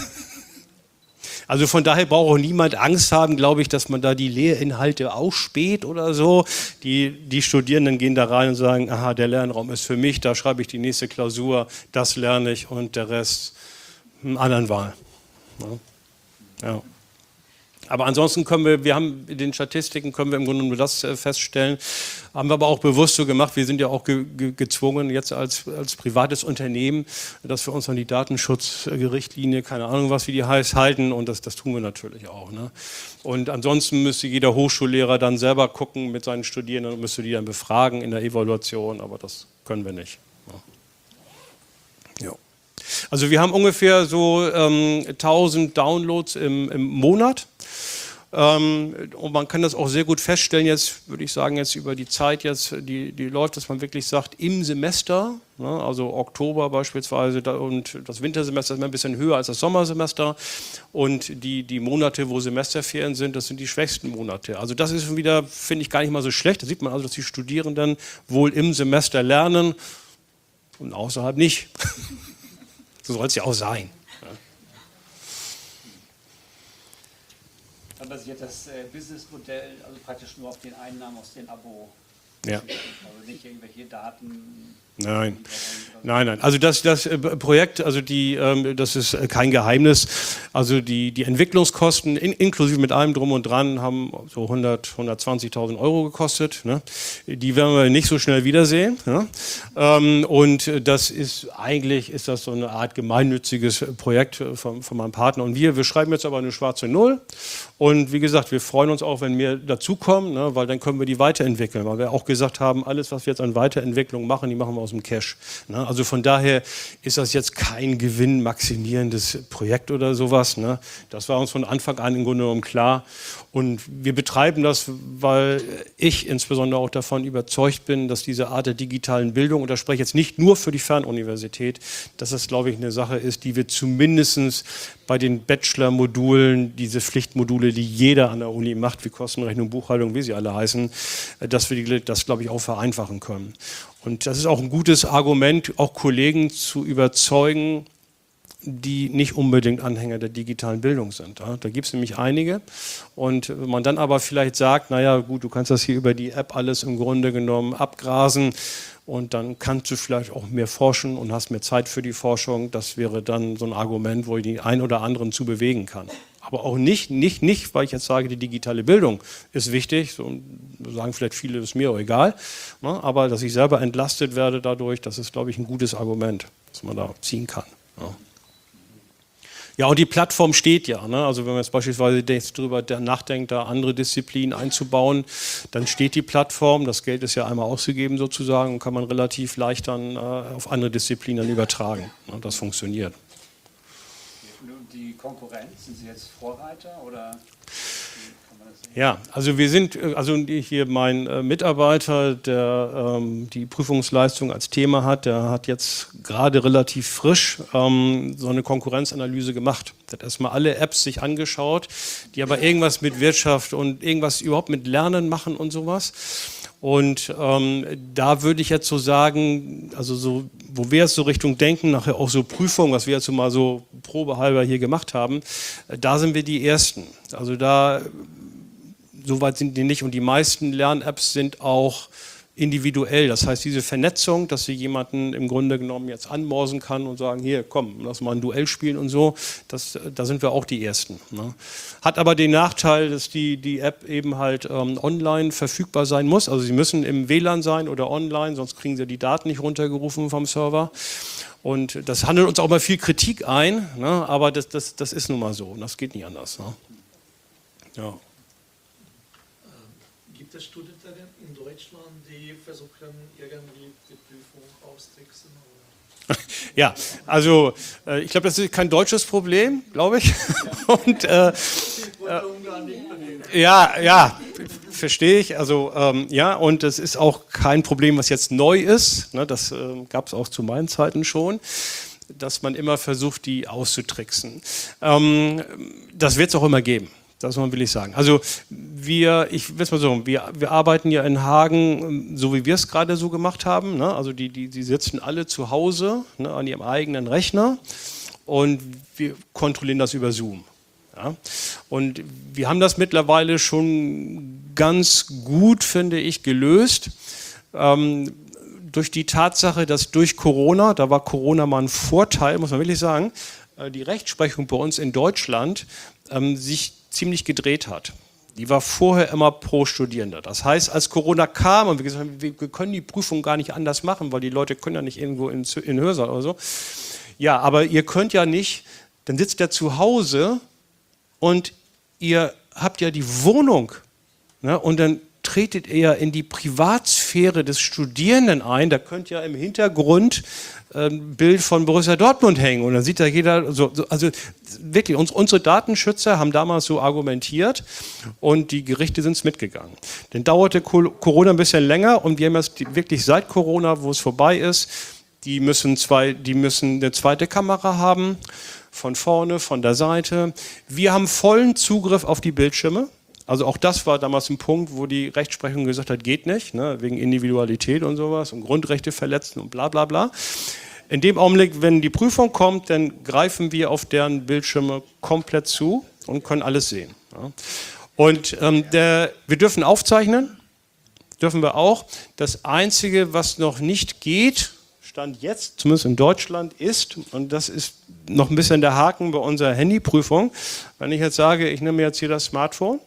Also von daher braucht auch niemand Angst haben, glaube ich, dass man da die Lehrinhalte ausspäht oder so. Die, die Studierenden gehen da rein und sagen, aha, der Lernraum ist für mich, da schreibe ich die nächste Klausur, das lerne ich und der Rest einen anderen Wahl. Ja. Ja. Aber ansonsten können wir, wir haben in den Statistiken können wir im Grunde nur das feststellen, haben wir aber auch bewusst so gemacht, wir sind ja auch ge, ge, gezwungen jetzt als, als privates Unternehmen, dass wir uns an die Datenschutzrichtlinie, keine Ahnung was, wie die heißt, halten und das, das tun wir natürlich auch. Ne? Und ansonsten müsste jeder Hochschullehrer dann selber gucken mit seinen Studierenden und müsste die dann befragen in der Evaluation, aber das können wir nicht. Ja. Ja. Also wir haben ungefähr so ähm, tausend Downloads im, im Monat. Ähm, und man kann das auch sehr gut feststellen, jetzt würde ich sagen, jetzt über die Zeit, jetzt, die, die läuft, dass man wirklich sagt, im Semester, ne, also Oktober beispielsweise da, und das Wintersemester ist immer ein bisschen höher als das Sommersemester und die, die Monate, wo Semesterferien sind, das sind die schwächsten Monate. Also das ist wieder, finde ich, gar nicht mal so schlecht. Da sieht man also, dass die Studierenden wohl im Semester lernen und außerhalb nicht. So soll es ja auch sein. Ja. Dann basiert das äh, Businessmodell also praktisch nur auf den Einnahmen aus den Abo. Ja. Also nicht irgendwelche Daten. Nein, nein, nein. Also das, das Projekt, also die, ähm, das ist kein Geheimnis. Also die, die Entwicklungskosten in, inklusive mit allem drum und dran haben so hundert, hundertzwanzigtausend Euro gekostet. Ne? Die werden wir nicht so schnell wiedersehen. Ne? Ähm, und das ist eigentlich ist das so eine Art gemeinnütziges Projekt von, von meinem Partner und wir. Wir schreiben jetzt aber eine schwarze Null. Und wie gesagt, wir freuen uns auch, wenn mehr dazukommen, ne? Weil dann können wir die weiterentwickeln. Weil wir auch gesagt haben, alles, was wir jetzt an Weiterentwicklung machen, die machen wir aus dem Cache. Ne? Also von daher ist das jetzt kein gewinnmaximierendes Projekt oder sowas. Ne? Das war uns von Anfang an im Grunde genommen klar. Und wir betreiben das, weil ich insbesondere auch davon überzeugt bin, dass diese Art der digitalen Bildung, und da spreche ich jetzt nicht nur für die Fernuniversität, dass das, glaube ich, eine Sache ist, die wir zumindest bei den Bachelor-Modulen, diese Pflichtmodule, die jeder an der Uni macht, wie Kostenrechnung, Buchhaltung, wie sie alle heißen, dass wir die, das, glaube ich, auch vereinfachen können. Und das ist auch ein gutes Argument, auch Kollegen zu überzeugen, die nicht unbedingt Anhänger der digitalen Bildung sind. Ja? Da gibt es nämlich einige. Und wenn man dann aber vielleicht sagt, naja gut, du kannst das hier über die App alles im Grunde genommen abgrasen und dann kannst du vielleicht auch mehr forschen und hast mehr Zeit für die Forschung, das wäre dann so ein Argument, wo ich die einen oder anderen zu bewegen kann. Aber auch nicht, nicht, nicht, weil ich jetzt sage, die digitale Bildung ist wichtig, so sagen vielleicht viele, ist mir auch egal, ne? Aber dass ich selber entlastet werde dadurch, das ist, glaube ich, ein gutes Argument, das man da ziehen kann. Ja. Ja, und die Plattform steht ja. Ne? Also wenn man jetzt beispielsweise darüber nachdenkt, da andere Disziplinen einzubauen, dann steht die Plattform. Das Geld ist ja einmal ausgegeben sozusagen und kann man relativ leicht dann äh, auf andere Disziplinen übertragen. Ne? Das funktioniert. Und die Konkurrenz, sind Sie jetzt Vorreiter oder? Ja, also wir sind, also hier mein äh, Mitarbeiter, der ähm, die Prüfungsleistung als Thema hat, der hat jetzt gerade relativ frisch ähm, so eine Konkurrenzanalyse gemacht. Der hat erstmal alle Apps sich angeschaut, die aber irgendwas mit Wirtschaft und irgendwas überhaupt mit Lernen machen und sowas. Und ähm, da würde ich jetzt so sagen, also so, wo wir jetzt so Richtung denken, nachher auch so Prüfungen, was wir jetzt so mal so probehalber hier gemacht haben, äh, da sind wir die Ersten. Also da Soweit sind die nicht und die meisten Lern-Apps sind auch individuell. Das heißt, diese Vernetzung, dass sie jemanden im Grunde genommen jetzt anmorsen kann und sagen, hier, komm, lass mal ein Duell spielen und so, das, da sind wir auch die Ersten. Ne? Hat aber den Nachteil, dass die, die App eben halt ähm, online verfügbar sein muss. Also sie müssen im W L A N sein oder online, sonst kriegen sie die Daten nicht runtergerufen vom Server. Und das handelt uns auch mal viel Kritik ein, ne? Aber das, das, das ist nun mal so und das geht nicht anders. Ne? Ja. Gibt es Studenten in Deutschland, die versuchen, irgendwie die Prüfung austricksen? Ja, also äh, ich glaube, das ist kein deutsches Problem, glaube ich. Und, äh, äh, ja, ja, verstehe ich. Also ähm, ja, und es ist auch kein Problem, was jetzt neu ist. Ne, das äh, gab es auch zu meinen Zeiten schon, dass man immer versucht, die auszutricksen. Ähm, das wird es auch immer geben. Das will ich sagen. Also wir, ich weiß mal so, wir, wir arbeiten ja in Hagen, so wie wir es gerade so gemacht haben. Ne? Also die, die, die sitzen alle zu Hause, ne, an ihrem eigenen Rechner und wir kontrollieren das über Zoom. Ja? Und wir haben das mittlerweile schon ganz gut, finde ich, gelöst. Ähm, durch die Tatsache, dass durch Corona, da war Corona mal ein Vorteil, muss man wirklich sagen, äh, die Rechtsprechung bei uns in Deutschland ähm, sich ziemlich gedreht hat. Die war vorher immer pro Studierender. Das heißt, als Corona kam und wir gesagt haben, wir können die Prüfung gar nicht anders machen, weil die Leute können ja nicht irgendwo in den Hörsaal oder so. Ja, aber ihr könnt ja nicht, dann sitzt der zu Hause und ihr habt ja die Wohnung, ne, und dann tretet ihr ja in die Privatsphäre des Studierenden ein. Da könnt ihr im Hintergrund ein Bild von Borussia Dortmund hängen und dann sieht da jeder, so, also wirklich, uns, unsere Datenschützer haben damals so argumentiert und die Gerichte sind es mitgegangen. Dann dauerte Corona ein bisschen länger und wir haben jetzt wirklich seit Corona, wo es vorbei ist, die müssen, zwei, die müssen eine zweite Kamera haben, von vorne, von der Seite. Wir haben vollen Zugriff auf die Bildschirme. Also auch das war damals ein Punkt, wo die Rechtsprechung gesagt hat, geht nicht, ne, wegen Individualität und sowas und Grundrechte verletzen und bla bla bla. In dem Augenblick, wenn die Prüfung kommt, dann greifen wir auf deren Bildschirme komplett zu und können alles sehen. Ja. Und ähm, der, wir dürfen aufzeichnen, dürfen wir auch. Das Einzige, was noch nicht geht, Stand jetzt, zumindest in Deutschland, ist, und das ist noch ein bisschen der Haken bei unserer Handyprüfung, wenn ich jetzt sage, ich nehme jetzt hier das Smartphone,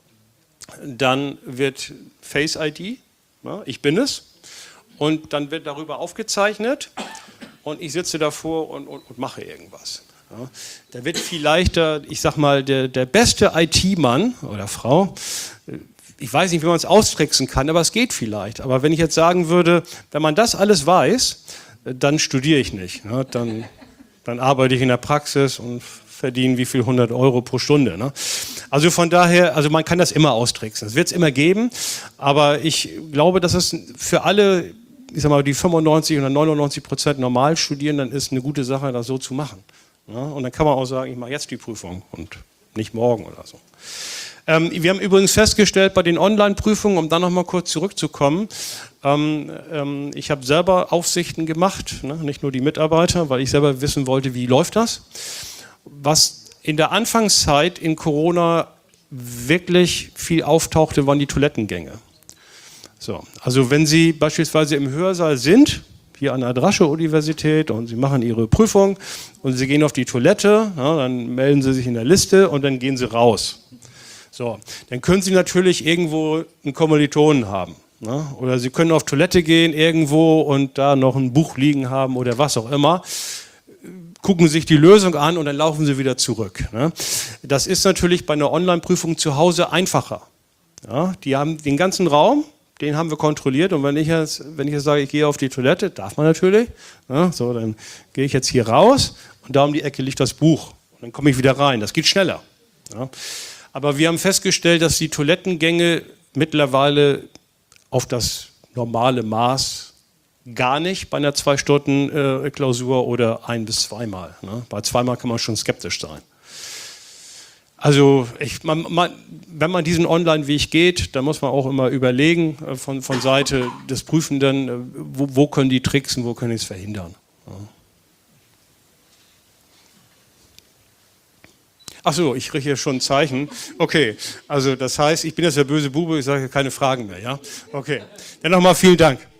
dann wird Face I D, ja, ich bin es, und dann wird darüber aufgezeichnet und ich sitze davor und, und, und mache irgendwas. Ja. Da wird vielleicht, der, ich sag mal, der, der beste I T-Mann oder Frau ich weiß nicht, wie man es austricksen kann, aber es geht vielleicht. Aber wenn ich jetzt sagen würde, wenn man das alles weiß, dann studiere ich nicht. Ne? Dann, dann arbeite ich in der Praxis und verdiene wie viel hundert Euro pro Stunde. Ne? Also von daher, also man kann das immer austricksen. Es wird es immer geben, aber ich glaube, dass es für alle, ich sag mal, die fünfundneunzig oder neunundneunzig Prozent normal studieren, dann ist eine gute Sache, das so zu machen. Ja? Und dann kann man auch sagen, ich mache jetzt die Prüfung und nicht morgen oder so. Ähm, wir haben übrigens festgestellt bei den Online-Prüfungen, um dann nochmal kurz zurückzukommen, ähm, ähm, ich habe selber Aufsichten gemacht, ne? Nicht nur die Mitarbeiter, weil ich selber wissen wollte, wie läuft das. Was in der Anfangszeit in Corona wirklich viel auftauchte, waren die Toilettengänge. So, also wenn Sie beispielsweise im Hörsaal sind, hier an der Drasche-Universität, und Sie machen Ihre Prüfung und Sie gehen auf die Toilette, ja, dann melden Sie sich in der Liste und dann gehen Sie raus. So, dann können Sie natürlich irgendwo einen Kommilitonen haben. Ne? Oder Sie können auf Toilette gehen irgendwo und da noch ein Buch liegen haben oder was auch immer. Gucken sich die Lösung an und dann laufen Sie wieder zurück. Ne? Das ist natürlich bei einer Online-Prüfung zu Hause einfacher. Ja? Die haben den ganzen Raum, den haben wir kontrolliert, und wenn ich jetzt, wenn ich jetzt sage, ich gehe auf die Toilette, darf man natürlich, ne? So, dann gehe ich jetzt hier raus und da um die Ecke liegt das Buch. Und dann komme ich wieder rein. Das geht schneller. Ja? Aber wir haben festgestellt, dass die Toilettengänge mittlerweile auf das normale Maß gar nicht bei einer zwei Stunden äh, Klausur oder ein- bis zweimal. Ne? Bei zweimal kann man schon skeptisch sein. Also ich, man, man, wenn man diesen Online-Weg geht, dann muss man auch immer überlegen äh, von, von Seite des Prüfenden, äh, wo, wo können die tricksen, wo können die es verhindern. Ja. Ach so, ich kriege hier schon ein Zeichen. Okay, also das heißt, ich bin jetzt der böse Bube, ich sage keine Fragen mehr. Ja? Okay, dann nochmal vielen Dank.